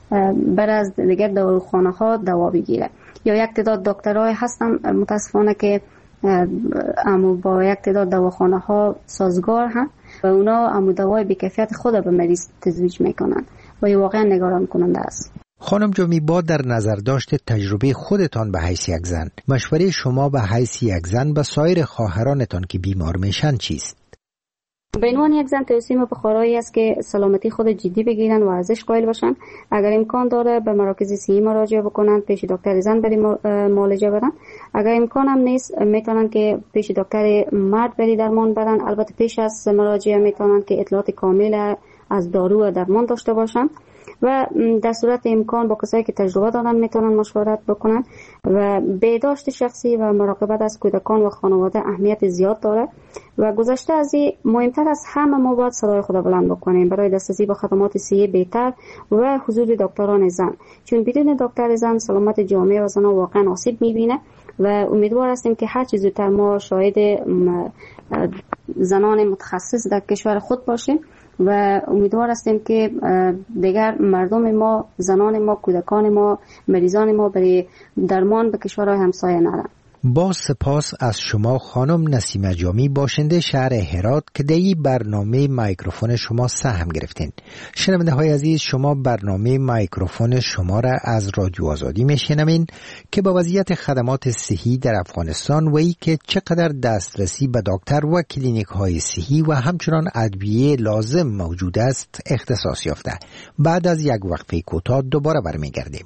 بر از دیگر داروخانه ها دوا بگیره. یا یک تعداد دکترای هستن متاسفانه که امو با یک تعداد دواخانه ها سازگار هم و اونا امو دوای بی کیفیت خود به مریض تزویج میکنن و این واقعا نگران کننده است. خانم جامی، با در نظر داشت تجربه خودتان به حیث یک زن، مشوره شما به حیث یک زن به سایر خواهرانتان که بیمار میشن چیست؟ به عنوان یک زن توصیه ما به خواهرایی است که سلامتی خود جدی بگیرن و ارزش قائل باشن. اگر امکان داره به مراکز صحی مراجعه بکنن، پیش دکتر زن بری معالجه برن. اگر امکان هم نیست میتونن که پیش دکتر مرد بری درمان برن. البته پیش از مراجعه میتونن که اطلاعات کامل از دارو و درمان داشته باشن و در صورت امکان با کسایی که تجربه دارن میتونن مشورت بکنن و بهداشت شخصی و مراقبت از کودکان و خانواده اهمیت زیاد داره و گذشته از این مهمتر از همه ما باید صدای خود بلند بکنیم برای دسترسی به خدمات صحی بهتر و حضور دکتران زن، چون بدون دکتر زن سلامت جامعه و زنان واقعا آسیب میبینه و امیدوار هستیم که هر چه زودتر ما شاهد زنان متخصص در کشور خود باشیم و امیدوار هستیم که دیگر مردم ما، زنان ما، کودکان ما، مریضان ما برای درمان به کشورهای همسایه نرن. با سپاس از شما خانم نسیمه جامی باشنده شهر هرات که در این برنامه مایکروفون شما سهم گرفتین. شنونده های عزیز، شما برنامه مایکروفون شما را از رادیو آزادی میشنوین که با وضعیت خدمات صحی در افغانستان و ای که چقدر دسترسی به دکتر و کلینیک های صحی و همچنان ادویه لازم موجود است اختصاص یافته. بعد از یک وقفه کوتاه دوباره برمیگردیم.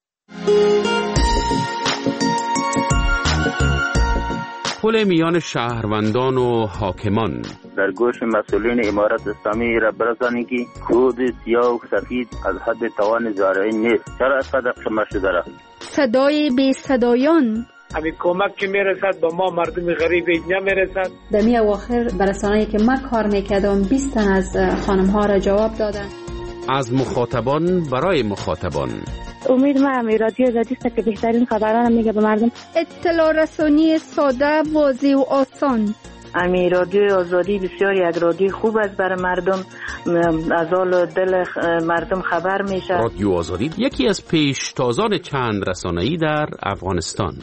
پل میان شهروندان و حاکمان در گوش مسئولین امارت اسلامی را برسانید که کود سیاه و سفید از حد توان زارعین نیست. چرا از قدر شما شده را؟ صدای بی صدایان همین کمک که میرسد به ما مردم غریب اینجا میرسد. در می اواخر برسانه‌ای که من کار میکردم بیست تن از خانم ها را جواب دادن. از مخاطبان برای مخاطبان. امید ما هم رادیو آزادی است که بهترین خبران میگه به مردم. اطلاع رسانی ساده، واضح و آسان. امی رادیو آزادی بسیار یک رادیو خوب است برای مردم، از حال دل مردم خبر میشه. رادیو آزادی یکی از پیشتازان چند رسانه‌ای در افغانستان.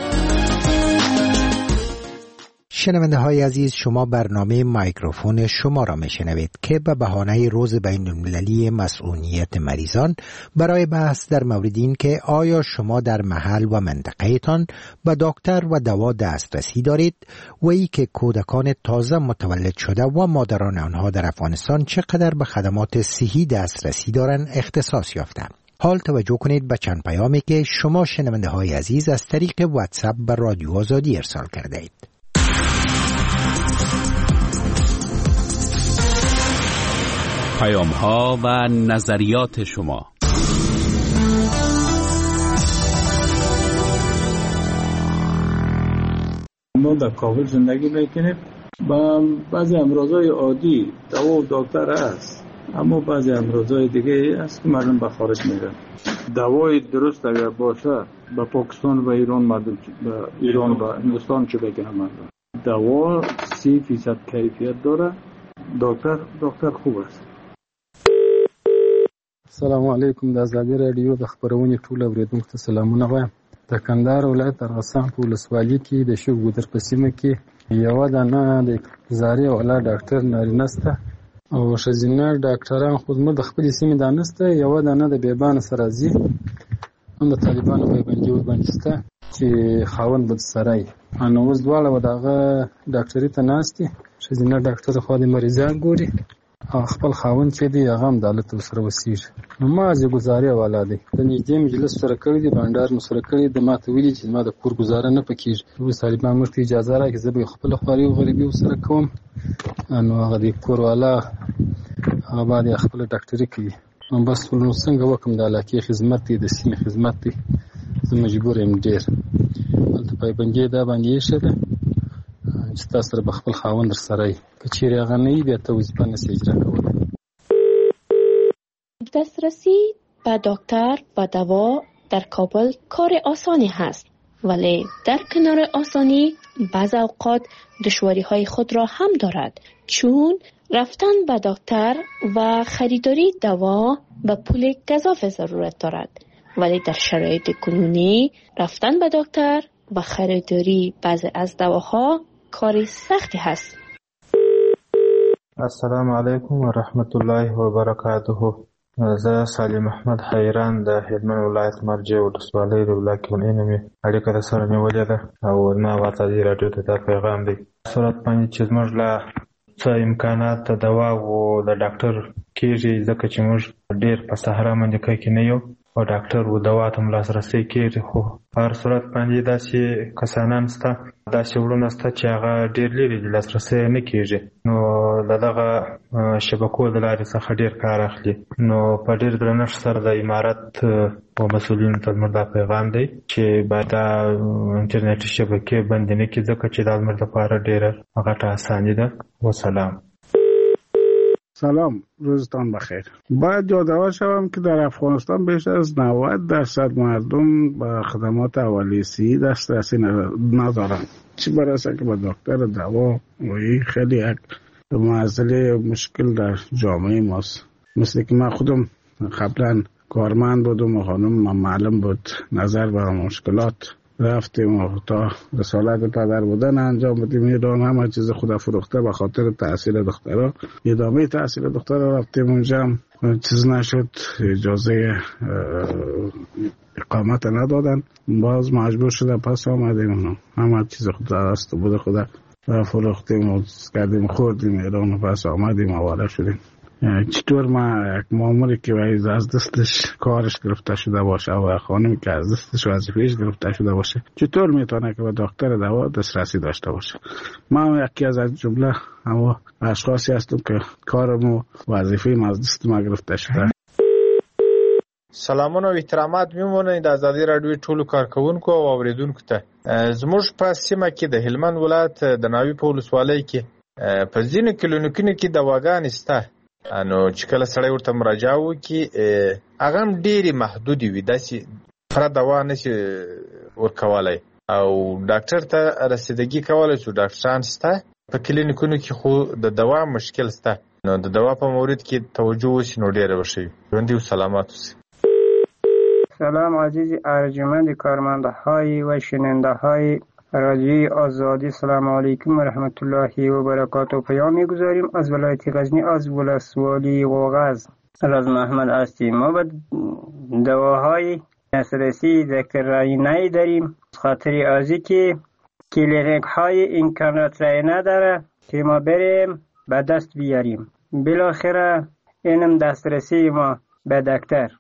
شنونده های عزیز، شما برنامه مایکروفون شما را میشنوید که به بهانه روز بین المللی مسئولیت مریضان برای بحث در مورد این که آیا شما در محل و منطقه تان به دکتر و دوا دسترسی دارید و ای که کودکان تازه متولد شده و مادران آنها در افغانستان چقدر به خدمات صحی دسترسی دارند اختصاص یافته. حال توجه کنید به چند پیامی که شما شنونده های عزیز از طریق واتساپ به رادیو آزادی ارسال کرده اید. پیام ها و نظریات شما. ما در کابل زندگی میکنیم. با بعضی امراضای عادی دوا و دکتر هست، اما بعضی امراضای دیگه هست که مردم به خارج میرن. دوای درست اگر باشه به پاکستان و ایران مردم، به ایران و هندوستان چه بگیرن مردم. دوا سی فیصد کیفیت داره، دکتر دکتر خوب است. السلام علیکم. د ازادي رادیو د خبرونې ټول اوریدونکو ته سلامونه وایم. د کندهار ولایت ارغسان په ولسوالۍ کې د شو ګودر په سیمه کې یو دانه د زاري ولا ډاکټر نارینه سته او ښځینه ډاکټران خو زموږ د خپل سیمې دانه سته. یو دانه د بیبان سره زی هم د طالبانو په باندې ور باندې سته چې خاوند بد سرای انو اوس دواړه وداغه ډاکټري ته ناشتي. ښځینه ډاکټر خو د مریضان ګوري او خپل خاوند چې دی هغه هم د حالت سره وسیږي. نو ما از ګزارې والا دی د نږدې مجلس سره کړی دی، بانډار مو سره کړی د ماته ویلي چې ما د کور گزاره نه پکېږي. اوس طالبان مرته اجازه راکړي زه به خپل خواري او غریبي سره کوم. نو هغه د کور والا هغه باندې خپل ډاکټري کوي. نو بس نو څنګه وکم د علاقې خدمت دی، د سیمې خدمت دی، زه مجبور یم ډېر هلته پایبندي دا باندې یې ښه ده چې تاسو سره به خپل خاوند سره یې که چیرې هغه نه وي بیا ته وظیفه نسې اجرا کولی. دسترسی به دکتر و دوا در کابل کار آسانی هست، ولی در کنار آسانی بعض اوقات دشواری های خود را هم دارد، چون رفتن به دکتر و خریداری دوا به پول گزاف ضرورت دارد، ولی در شرایط کنونی رفتن به دکتر و خریداری بعض از دواها کار سختی هست. السلام علیکم و رحمت الله و برکاته. زه سالم احمد حیران د هلمند ولایت مرجع ولسوالۍ د ولاکې ونې مې اړیکه در سره نیولې ده او ما ورته دې راډیو ته دا پیغام دی صورت باندې چې زموږ له څه امکانات د دوا او د ډاکټر کېږي، ځکه چې موږ ډېر په صحرا منځکۍ کې نه یو او ډاکټر و دوا ته لاسرسي کېږي. خو په هر صورت باندې داسې کسانان شته، داسې وړونه شته چې هغه ډېر لرې دي، لاسرسی نه کېږي. نو له دغه شبکو د لارې څخه ډېر کار اخلي. نو په ډېر درنښت سره د امارت او مسؤلینو ته زموږ دا پیغام دی چې باید دا انټرنیټي شبکې بندې نه کړي، ځکه چې دا زموږ لپاره ډېره غټه اساني ده. وسلام. سلام، روزتان بخیر. باید یادآور شوم که در افغانستان بیش از نود درصد مردم به خدمات اولیه صحی دسترسی ندارند، چه برسه که به دکتر دوا. و این خیلی یک مسئله مشکل در جامعه ماست. مثل که من خودم قبلا کارمند بودم و خانم معلم بود، نظر به مشکلات رفتیم و تا رسالت پدر بودن انجام بدیم. ایران همه چیز خود فروخته به خاطر تحصیل دخترها. ادامه تحصیل دخترها رفتیم اونجا، چیز نشد، اجازه اقامت ندادن، باز مجبور شده پس آمدیم. همه چیز خود دست بود خود فروختیم و کردیم خوردیم ایران و پس آمدیم حواله شدیم. چطور ما یک ماموری که از دستش کارش گرفته شده باشه و خانمی که از دستش وظیفه‌اش گرفته شده باشه، چطور میتونه که به دکتر دوا دسترسی داشته باشه؟ ما یکی از جمله اما اشخاصی هستم که کارم و وظیفه‌ام از دست ما گرفته شده. سلامونه او احترامات میمونه د ازادي رادیو ټولو کارکونکو او اوریدونکو ته. زموږ په سیمه کې د هلمند ولایت د ناوی په ولسوالۍ کې په ځینو کلینیکونو کې دواګانې شته. انو چې کله سړی ورته مراجعه وکړي هغه هم ډېرې محدودې وي، داسې پوره دوا نشي ورکولی او ډاکټر ته رسیدګي کولی شو. ډاکټران شته په کلینیکونو کې، خو د دوا مشکل شته. نو د دوا په مورد کې توجه وشي نو ډېره به ښه وي. ژوندي و سلامت اوسئ. سلام عزیز ارجمند کارمنده های و شننده های رادیوی آزادی، سلام علیکم و رحمت الله و برکاته. پیام می‌گذاریم از ولایت غزنی، از ولسوالی واغز. از محمد هستیم. ما به دواهای دسترسی دکتر رای داریم، خاطر ازی که کلینیک های امکانات رای نداره که ما بریم به دست بیاریم. بالاخره اینم دسترسی ما به دکتر.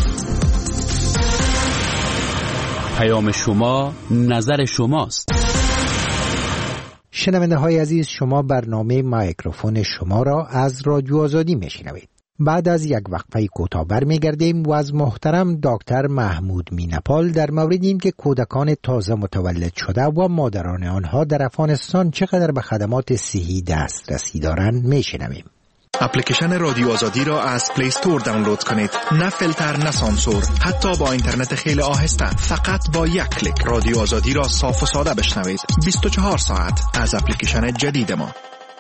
پیام شما نظر شماست. شنونده های عزیز، شما برنامه مایکروفون شما را از رادیو آزادی میشنوید. بعد از یک وقفه کوتاه برمیگردیم و از محترم دکتر محمود مینپال در مورد این که کودکان تازه متولد شده و مادران آنها در افغانستان چقدر به خدمات صحی دسترسی دارند میشنویم. اپلیکیشن رادیو آزادی را از پلی استور دانلود کنید. نه فیلتر نه سانسور، حتی با اینترنت خیلی آهسته. فقط با یک کلیک رادیو آزادی را صاف و ساده بشنوید. بیست و چهار ساعت از اپلیکیشن جدید ما.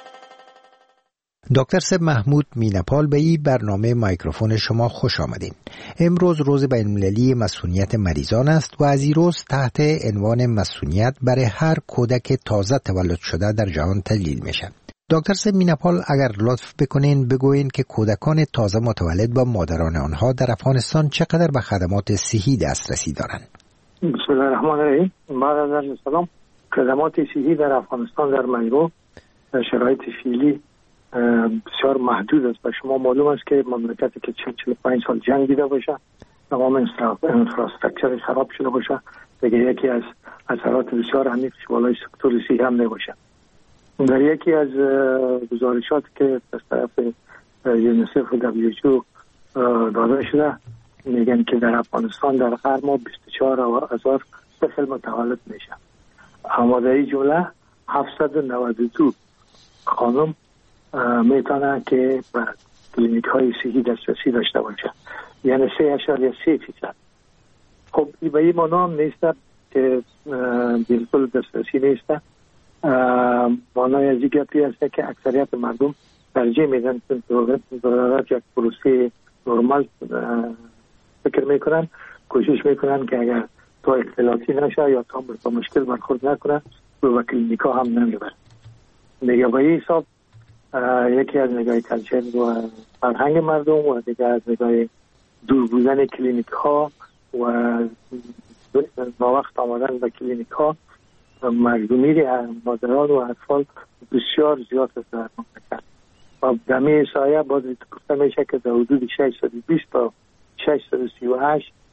دکتر سب محمود مینپال، به این برنامه مایکروفون شما خوش آمدین. امروز روز بین‌المللی مسئولیت مریضان است و از این روز تحت عنوان مسئولیت برای هر کودک تازه تولد شده در جهان تجلیل میشه. دکتر سب مینپال، اگر لطف بکنین بگوین که کودکان تازه متولد با مادران آنها در افغانستان چقدر به خدمات صحی دسترسی دارند؟ بسم الله الرحمن الرحیم. بعد از عرض سلام، خدمات صحی در افغانستان در مجموع در شرایط فعلی بسیار محدود است. و شما معلوم است که مملکتی که چهل چهل و پنج سال جنگ دیده باشه، تمام انفراستراکچر خراب شده باشه، دیگه یکی از اثرات بسیار عمیقش بالای سکتور صحی هم نباشه. در یکی از گزارشات که از طرف یونیسف و دبلیو اچ او داده شده، میگن که در افغانستان در هر ماه بیست و چهار هزار طفل متولد میشه. اما در این جمله هفتصد و نود و دو خانم میتونه که به کلینیک های صحی دسترسی داشته باشه، یعنی سه اشاریه سه فیصد. خب این به این معنا هم نیسته که بالکل دسترسی نیسته. معنای از این گپی هست که اکثریت مردم ترجیح میدن که ضرورت یک پروسه نرمال فکر میکنن، کوشش میکنن که اگر تا اختلاطی نشه یا تا با مشکل برخورد نکنه و کلینیک ها هم نمیبرن. دیگه با این حساب یکی از نگاه کلچر و فرهنگ مردم و دیگه از نگاه دور بودن کلینیک ها و با وقت آمدن به کلینیک ها، مردمی مادران و اطفال بسیار زیاد است در مملکت. و دمی سایه باز گفته میشه که در حدود ششصد و بیست تا ششصد و سی و هشت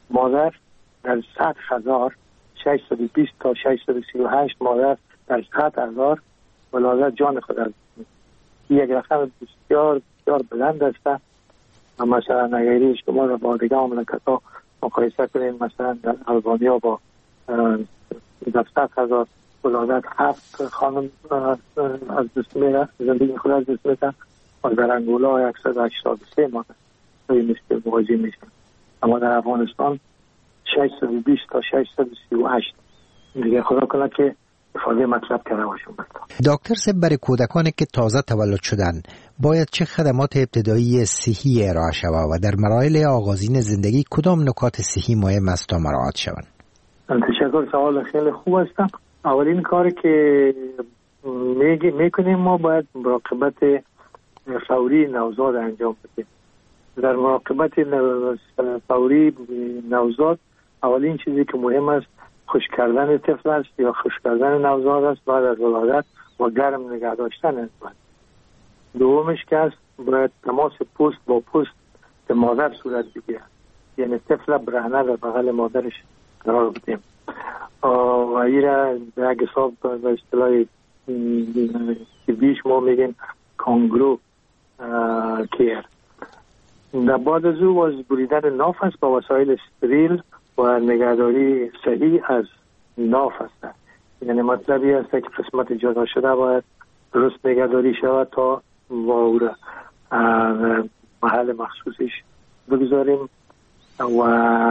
مادر در صد هزار ششصد و بیست تا ششصد و سی و هشت مادر در صد هزار ولادت جان خود از یک رقم بسیار بسیار بلند است. مثلا اگر شما را با دیگه مملکت ها مقایسه کنیم، مثلا در البانیا با در صد هزار ولادت هفت خانم از دست میره، زندگی خود از دست میره، و در انگولا صد و هشتاد و سه مادر روی مثل مواجه میشن. اما در افغانستان ششصد و بیست تا ششصد و سی و هشت. دیگه خدا کنه که افاده مطلب کرده باشم. دکتر سب، برای کودکانی که تازه تولد شدن باید چه خدمات ابتدایی صحی ارائه شود و در مراحل آغازین زندگی کدام نکات صحی مهم است تا مراعات شوند؟ تشکر، سوال خیلی خوب است. اولین کاری که میکنیم ما باید مراقبت فوری نوزاد انجام بدیم. در مراقبت فوری نوزاد اولین چیزی که مهم است خشک کردن طفل است یا خشک کردن نوزاد است بعد از ولادت و گرم نگه داشتن است. دومش که است باید تماس پوست با پوست به مادر صورت بگیرد، یعنی طفل برهنه در بغل مادرش قرار بدیم و ایره به یک حساب به اصطلاح بیش ما میگیم کانگرو کیر. در بعد از او از بریدن ناف است با وسایل استریل و نگهداری صحیح از ناف است. یعنی مطلبی است که قسمت جدا شده باید درست نگهداری شود تا واوره محل مخصوصش بگذاریم و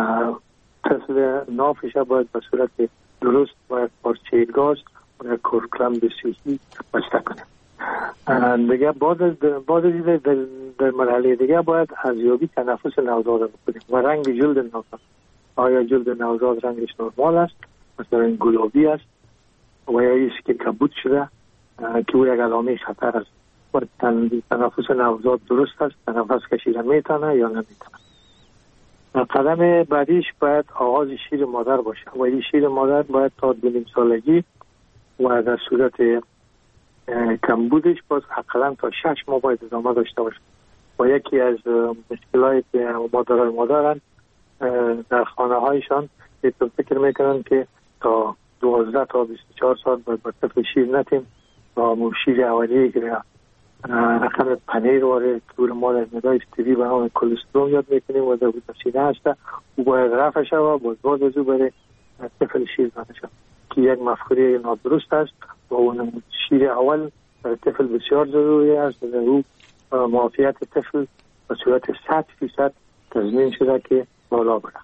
طفل نافش باید به صورت درست باید پارچه گاز و کورکلم بسیحی بسته کنیم. دیگه بعد از بعد از در, در مرحله دیگه باید ارزیابی تنفس نوزاد بکنیم و رنگ جلد نوزاد. آیا جلد نوزاد رنگش نرمال است، مثلا گلابی است، و یا ایست که کبود شده که او یک علامه خطر است. و تنفس نوزاد درست است، تنفس کشیدن میتونه یا نمیتونه. قدم بعدیش باید آغاز شیر مادر باشه و این شیر مادر باید تا دو نیم سالگی و در صورت کمبودش باز حقیقا تا شش ماه باید ادامه داشته باشه. و یکی از مشکلات که مادرای ما دارن در خانه هایشان فکر میکنن که تا دوازده تا بیست و چهار سال باید با طفل شیر نتیم و شیر اولیه که رقم پنیر واره دور ما در ندای استیوی به نام کلسترول یاد میکنیم و در سینه هسته او باید رفع شد و باز باز از او برای طفل شیر داده شد که یک مفکوری نادرست است و اون شیر اول برای طفل بسیار ضروری است و او معافیت طفل به صورت صد فیصد تضمین شده که بالا بره.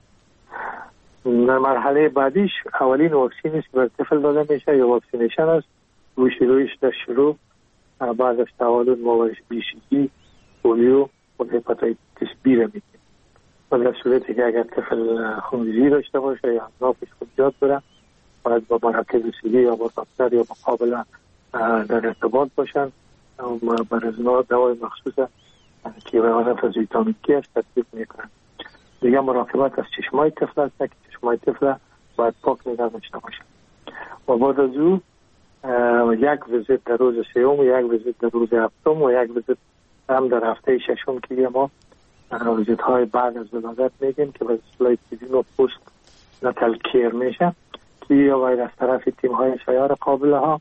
در مرحله بعدیش اولین واکسین است که برای طفل داده میشه یا واکسینیشن است. او شروعش در شروع بعد از تولد ما بی سی جی، پولیو و هپاتیتیس بی را میگیم و در صورتی که اگر طفل خونریزی داشته باشه یا نافش خود زیاد بره باید با مراکز صحی یا با دکتر یا مقابل در ارتباط باشن و بر از دوای مخصوص که به عنوان از ویتامین کی است تطبیق میکنن. دیگه مراقبت از چشمای طفل است که چشمای طفل باید پاک نگه داشته باشه و بعد از او یک ویزیت در روز سیوم و یک ویزیت در روز هفتم و یک ویزیت هم در هفته ششم که ما ویزیت های بعد از ولادت میگیم که به اصطلاح تیزین و پست نتل کیر میشه که یا باید از طرف تیم های سیار قابله ها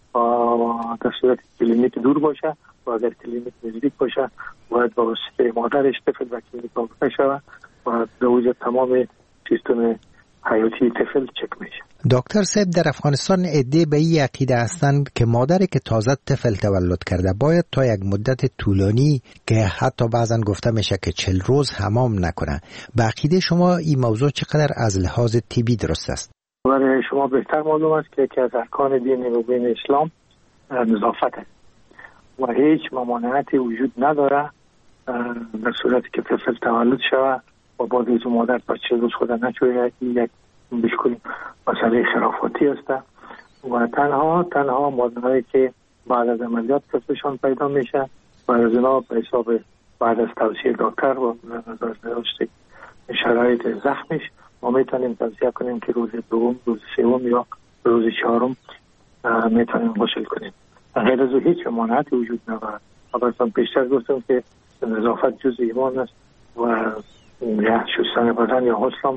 در صورت کلینیک دور باشه و اگر کلینیک نزدیک باشه باید با واسطه مادرش طفل و کلینیک آورده شود و دوز تمام سیستم حیاتی طفل چک میشه. دکتر صاحب، در افغانستان عده به این عقیده هستند که مادری که تازه طفل تولد کرده باید تا یک مدت طولانی که حتی بعضا گفته میشه که چل روز حمام نکنه. به عقیده شما این موضوع چقدر از لحاظ طبی درست است؟ برای شما بهتر معلوم است که یکی از ارکان دین مبین اسلام نظافت است و هیچ ممانعتی وجود نداره در صورتی که طفل تولد شود و بعد از مادر تا چل روز خود نچوید. یک بشکل مسئله خرافاتی است و تنها تنها مادرهایی که بعد از عملیات طفلشان پیدا میشه بعد از اینا به حساب بعد از توصیه دکتر و نظارت شرایط زخمش ما میتونیم توصیه کنیم که روز دوم، روز سوم یا روز چهارم میتونیم غسل کنیم. غیر از او هیچ مانعتی وجود ندارد. البته پیشتر گفتم که نظافت جز ایمان است و یا شستن بدن یا غسل هم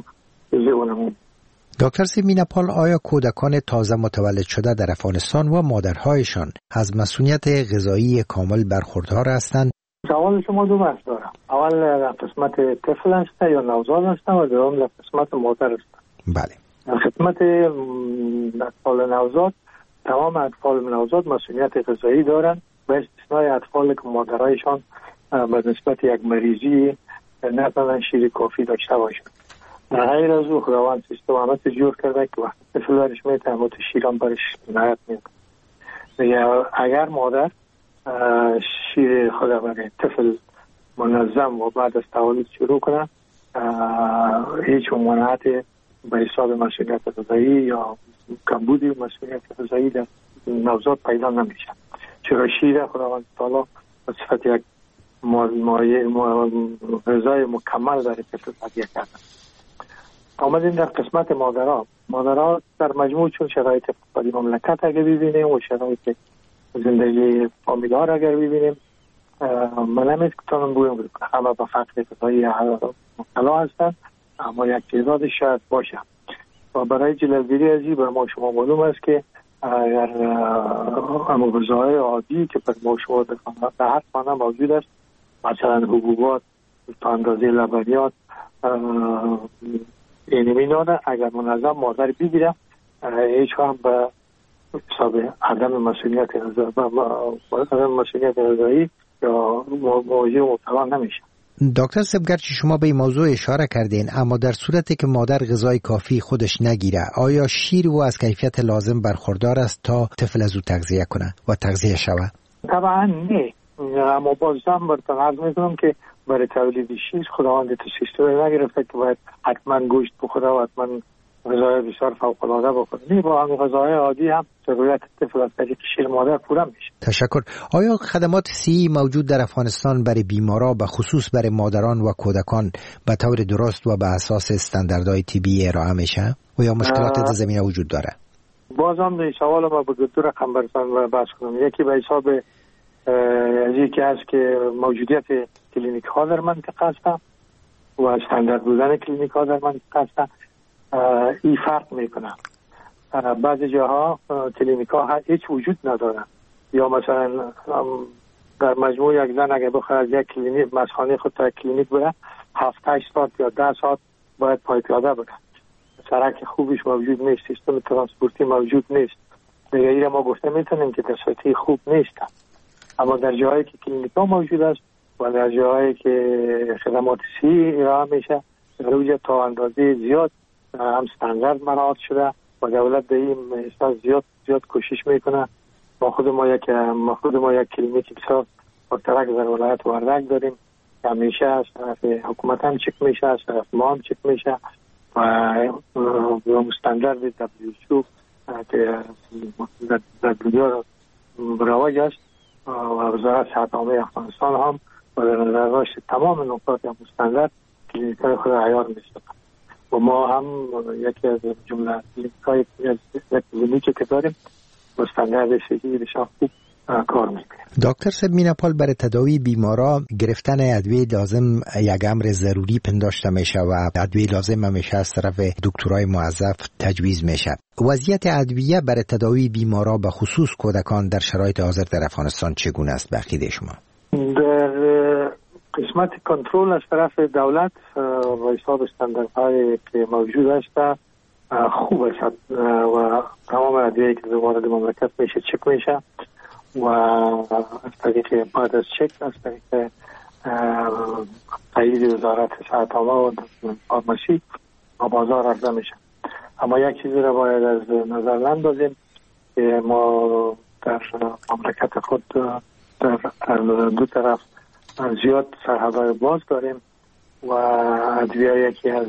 جزء اونمون. دکتر سیمیناپال، آیا کودکان تازه متولد شده در افغانستان و مادرهایشان از مسئولیت غذایی کامل برخوردار هستند؟ سوال شما دو بحث دارم. اول در قسمت طفل است یا نوزاد است و دوم در قسمت مادر است. بله. در خدمت اطفال نوزاد، تمام اطفال نوزاد مسئولیت غذایی دارند به استثنای اطفالی که مادرایشان به نسبت یک مریضی نتوانند شیر کافی داشته باشند. در غیر از او خداوند سیستم همت جور کرده که وقتی طفل برش میتونه همت شیران برش نهایت میکنه. اگر مادر شیر خود برای طفل منظم و بعد از تولد شروع کنه، هیچ ممانعت به حساب مسئولیت غذایی یا کمبود مسئولیت غذایی در نوزاد پیدا نمیشه، چرا شیر خداوند تعالی به صفت یک مایه غذای مکمل برای طفل تهیه کرده. آمدیم در قسمت مادرها. مادرها در مجموع چون شرایط اقتصادی مملکت اگر ببینیم و شرایط زندگی فامیل‌ها را اگر ببینیم، من نمی‌تونم تانم بگویم که همه به فقر غذایی مبتلا هستند، اما یک تعداد شاید باشه. و برای جلوگیری از این بر ما شما معلوم است که اگر اما غذاهای عادی که بر ما شما در هر خانه موجود است، مثلا حبوبات تا اندازه لبنیات اینی میدانه، اگر منظم مادر بگیره هیچ هم به حساب عدم مسئولیت عدم مسئولیت غذایی یا موضوع مبتلا نمیشه. دکتر سبگرچی، شما به این موضوع اشاره کردین، اما در صورتی که مادر غذای کافی خودش نگیره، آیا شیر او از کیفیت لازم برخوردار است تا طفل از او تغذیه کنه و تغذیه شود؟ طبعا نه، اما بازم براتون عرض میکنم که برای تولید شیر خداوند تو سیستم نگرفته که باید حتما گوشت بخوره و حتما غذای بسیار فوق‌العاده بخوره. نه، با همین غذاهای عادی هم ضرورت طفل از طریق شیر مادر پوره میشه. تشکر. آیا خدمات صحی موجود در افغانستان برای بیمارا به خصوص برای مادران و کودکان به طور درست و به اساس استانداردهای طبی ارائه میشه و یا مشکلات در زمینه وجود داره؟ بازم این سوال ما به دو رقم برسان بحث کنم. یکی به حساب از یکی هست که موجودیت کلینیک ها در منطقه هستن و استاندارد بودن کلینیک ها در منطقه هستن. این فرق میکنه. بعضی جاها کلینیک ها هیچ وجود ندارن، یا مثلا در مجموع یک زن اگه بخواد از یک کلینیک مسخانه خود تا کلینیک بره، هفت هشت ساعت یا ده ساعت باید پای پیاده بره. سرک خوبیش موجود نیست، سیستم ترانسپورتی موجود نیست. دیگه این ما گفته میتونیم که در سطحی خوب نیستن. اما در جاهایی که کلینیک ها موجود است و در جاهایی که خدمات صحی ارائه میشه، روی تا اندازه زیاد هم استاندارد مراعات شده و دولت به این احساس زیاد زیاد کوشش میکنه. ما خود ما یک ما خود ما یک کلینیک بسیار پرترک در ولایت وردک داریم که همیشه از طرف حکومت هم چک میشه، از طرف ما هم چک میشه و استاندارد دبلیو اچ او که در دنیا رواج است و وزارت صحت عامه افغانستان هم و در نظر داشت تمام نقاط هم استاندارد کلینیک‌های خود عیار میشه. و ما هم یکی از جمله کلینیک‌های کلینیکی که داریم مستند صحی بسیار خوب کار میکنیم. دکتر سیمیناپال، برای تداوی بیمارا گرفتن ادویه لازم یک امر ضروری پنداشته میشه و ادویه لازم همیشه از طرف دکترای موظف تجویز میشه. وضعیت ادویه برای تداوی بیمارا به خصوص کودکان در شرایط حاضر در افغانستان چگونه است به عقیده شما؟ در قسمت کنترل از طرف دولت و حساب استانداردهای که موجود است خوب است و تمام ادویه‌ای که وارد مملکت میشه چک میشه و از طریق بعد از چک از طریق تایید وزارت صحت عامه و فارماسی و بازار عرضه میشه. اما یک چیزی را باید از نظر نندازیم که ما در مملکت خود در دو طرف زیاد سرحدهای باز داریم و ادویه یکی از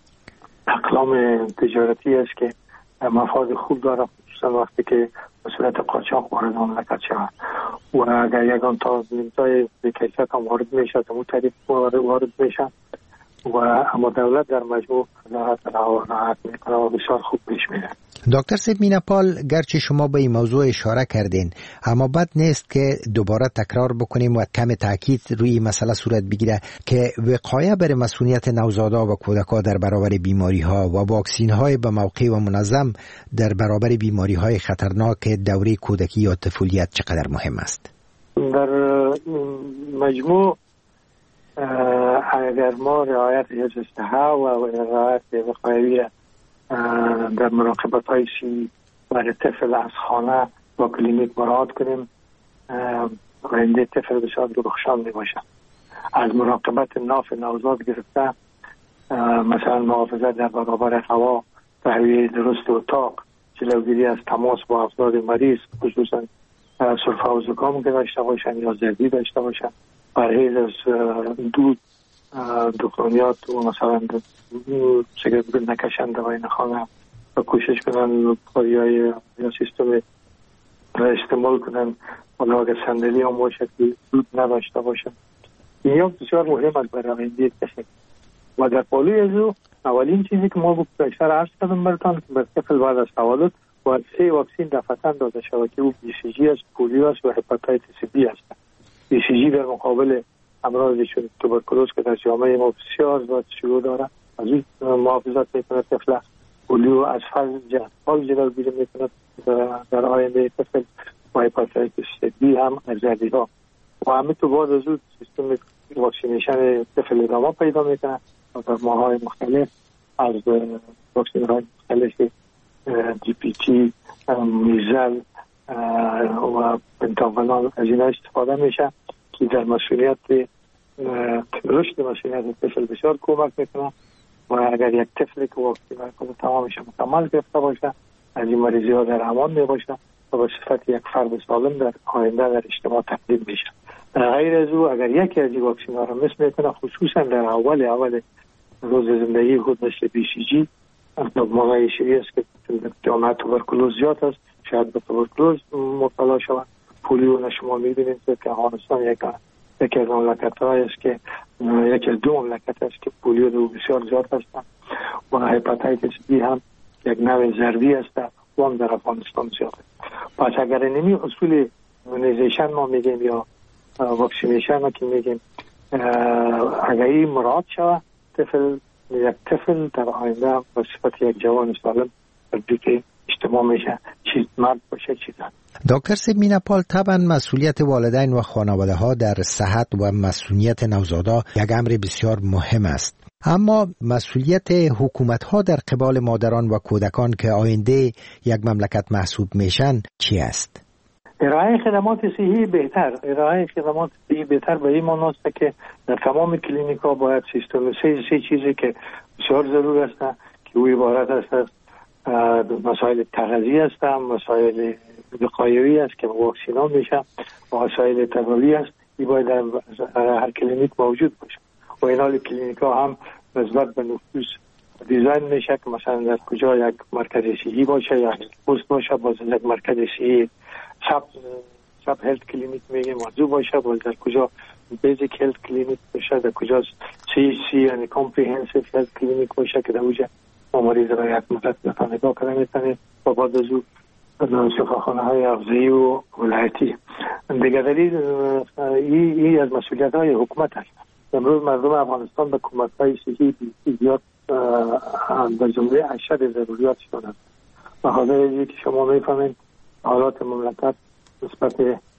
اقلام تجارتی است که مفاد خوب داره، خصوصا وقتی که به صورت قاچاق وارد مملکت شود و اگر یکان تا نیمتای بکیفیت هم وارد میشه تا اون طریق وارد میشه و اما دولت در مجموع راحت راحت میکنه و بسیار خوب پیش میره. دکتر سیب میناپال، گرچه شما به این موضوع اشاره کردین، اما بد نیست که دوباره تکرار بکنیم و کم تاکید روی مسئله صورت بگیره که وقایه بر مسئولیت نوزادا و کودکان در برابر بیماری ها و واکسین های به موقع و منظم در برابر بیماری های خطرناک دوره کودکی یا طفولیت چقدر مهم است. در مجموع اگر ما رعایت حفظ صحه و رعایت وقایوی در مراقبت های سی برای طفل از خانه و کلینیک مراعات کنیم، آینده طفل بسیار درخشان می باشد. از مراقبت ناف نوزاد گرفته، مثلا محافظت در برابر هوا، تهویه درست اتاق، جلوگیری از تماس با افراد مریض، خصوصا سرفه و زکام که داشته باشن یا زردی داشته باشن، پرهیز از دود، دخانیات و مثلا سیگارت نکشن، دوای نخوانن و کوشش کنن کاریای یا سیستم را استعمال کنن، ولی اگر صندلی هم باشد که دود نداشته باشن. این بسیار مهم است برای آینده طفل. و در پالوی از او اولین چیزی که ما بیشتر عرض کردم براتان که بر طفل بعد از تولد باید سه واکسین دفعتاً داده شود که او بی سی جی است، پولیو است و هپاتیتس بی است. بی سی جی در مقابل امراضی چون توبرکلوز که در جامعه ما بسیار زیاد شیوع داره، از این محافظت میکنه طفل. پولیو از فلج جلوگیری میکنه در آینده طفل و هپاتیتس بی هم از زردی ها. و همین تو بعد از اون سیستم واکسینیشن طفل ادامه پیدا میکنه و در ماهای مختلف از واکسین های مختلف دی پی تی، میزل و پنتاولان از این استفاده میشه که در مسئولیت رشد مسئولیت طفل بسیار کمک میکنه و اگر یک طفل که واکسین کنه تمامش مکمل گرفته باشه از این مریضی ها در امان میباشه و به صفت یک فرد سالم در آینده در اجتماع تقدیم میشه. در غیر از او اگر یکی از این واکسین ها را مس میکنه، خصوصا در اول اول روز زندگی خود مثل بی سی جی، موقعی شیعی است که جامعه توبرکلوز زیاد است، شاید به توبرکلوز مبتلا شود. پولیو شما میبینید که افغانستان یک یکی از مملکت های است که یکی از دو مملکت است که پولیو دو بسیار زیاد هستند و هپاتیتس بی هم یک نوع زردی است و هم در افغانستان زیاد است. پس اگر اینمی اصول ایمونیزیشن ما میگیم یا واکسینیشن ما که میگیم اگر این مراعات شود، طفل یک طفل در آینده به صفت یک جوان سالم در دیگه اجتماع میشه، چیز مرد باشه چیز هم. دکتر سیب میناپال، طبعا مسئولیت والدین و خانواده ها در صحت و مسئولیت نوزادا یک امر بسیار مهم است، اما مسئولیت حکومت ها در قبال مادران و کودکان که آینده یک مملکت محسوب میشن چی است؟ ارائه خدمات صحی بهتر، ارائه خدمات صحی بهتر به این معنی است که در تمام کلینیک ها باید سیستم سه سه چیزی که بسیار ضرور است که او عبارت است از مسائل تغذیه است، مسائل وقایوی است که واکسین ها میشه و مسائل تداوی است. این باید در هر کلینیک موجود باشه و این حال کلینیک ها هم نسبت به نفوس دیزاین میشه که مثلا در کجا یک مرکز صحی باشه یا یک پست باشه، باز یک مرکز صحی سب سب هلت کلینیک میگه موضوع باشه، باز در کجا بیزیک هلت کلینیک باشه، در کجا سی سی یعنی کامپریهنسیو هلت کلینیک باشه که در اونجا مریض را یک مدت نگاه کنه میتونه و بعد از اون شفاخانه های افضایی و ولایتی دیگه. دلیل این از مسئولیت های حکومت هست. امروز مردم افغانستان به کمک های صحی زیاد به جمله اشد ضروریات شدن و حاضر اینجا که شما میفهمید حالات مملکت نسبت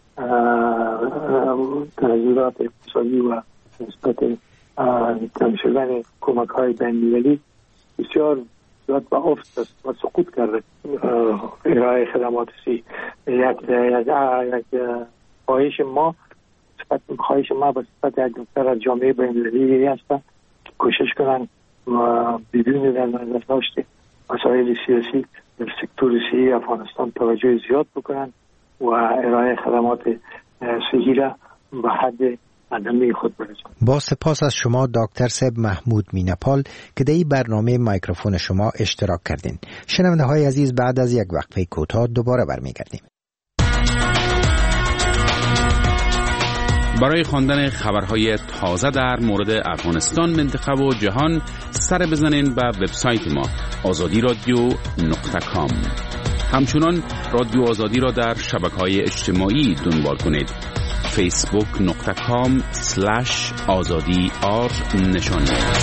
تغییرات اقتصادی و نسبت کم شدن کمک های بین‌المللی بسیار زیاد به افت است و سقوط کرده. ارائه خدمات صحی یک یک خواهش ما خواهش ما به صفت یک دکتر از جامعه بین‌المللی هستند که کوشش کنن و بدون در نظر داشته مسائل سیاسی در سکتور صحی افغانستان توجه زیاد بکنن و ارائه خدمات صحی را به حد ادمی خود برسند. با سپاس از شما دکتر سیب محمود میناپال که در این برنامه میکروفون شما اشتراک کردین. شنونده های عزیز، بعد از یک وقفه کوتاه دوباره برمیگردیم. برای خواندن خبرهای تازه در مورد افغانستان، منطقه و جهان سر بزنین به وبسایت ما آزادی رادیو نقطه کام. همچنان رادیو آزادی را در شبکه‌های اجتماعی دنبال کنید. فیسبوک نقطه کام سلش آزادی آر نشانی.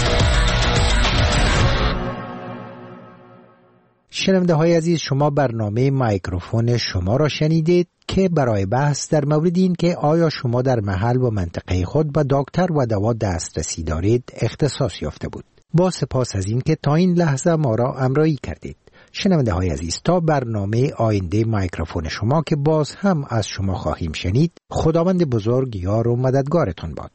شنونده های عزیز، شما برنامه میکروفون شما را شنیدید که برای بحث در مورد این که آیا شما در محل و منطقه خود به دکتر و دوا دسترسی دارید اختصاص یافته بود. با سپاس از این که تا این لحظه ما را همراهی کردید. شنونده های عزیز، تا برنامه آینده میکروفون شما که باز هم از شما خواهیم شنید، خداوند بزرگ یار و مددگارتان باد.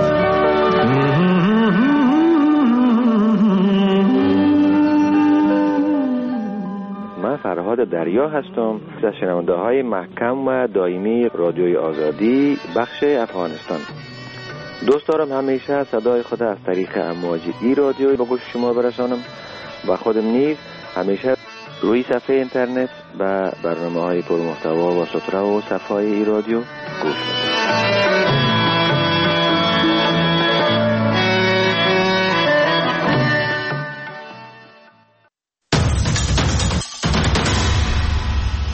من فرهاد دریا هستم از شنونده های محکم و دائمی رادیوی آزادی بخش افغانستان. دوست دارم همیشه صدای خود از طریق امواج ای رادیوی به گوش شما برسانم و خودم نیز همیشه روی صفحه اینترنت به برنامه های پرمحتوا و سطره و صفحه ای رادیو گوش میدم.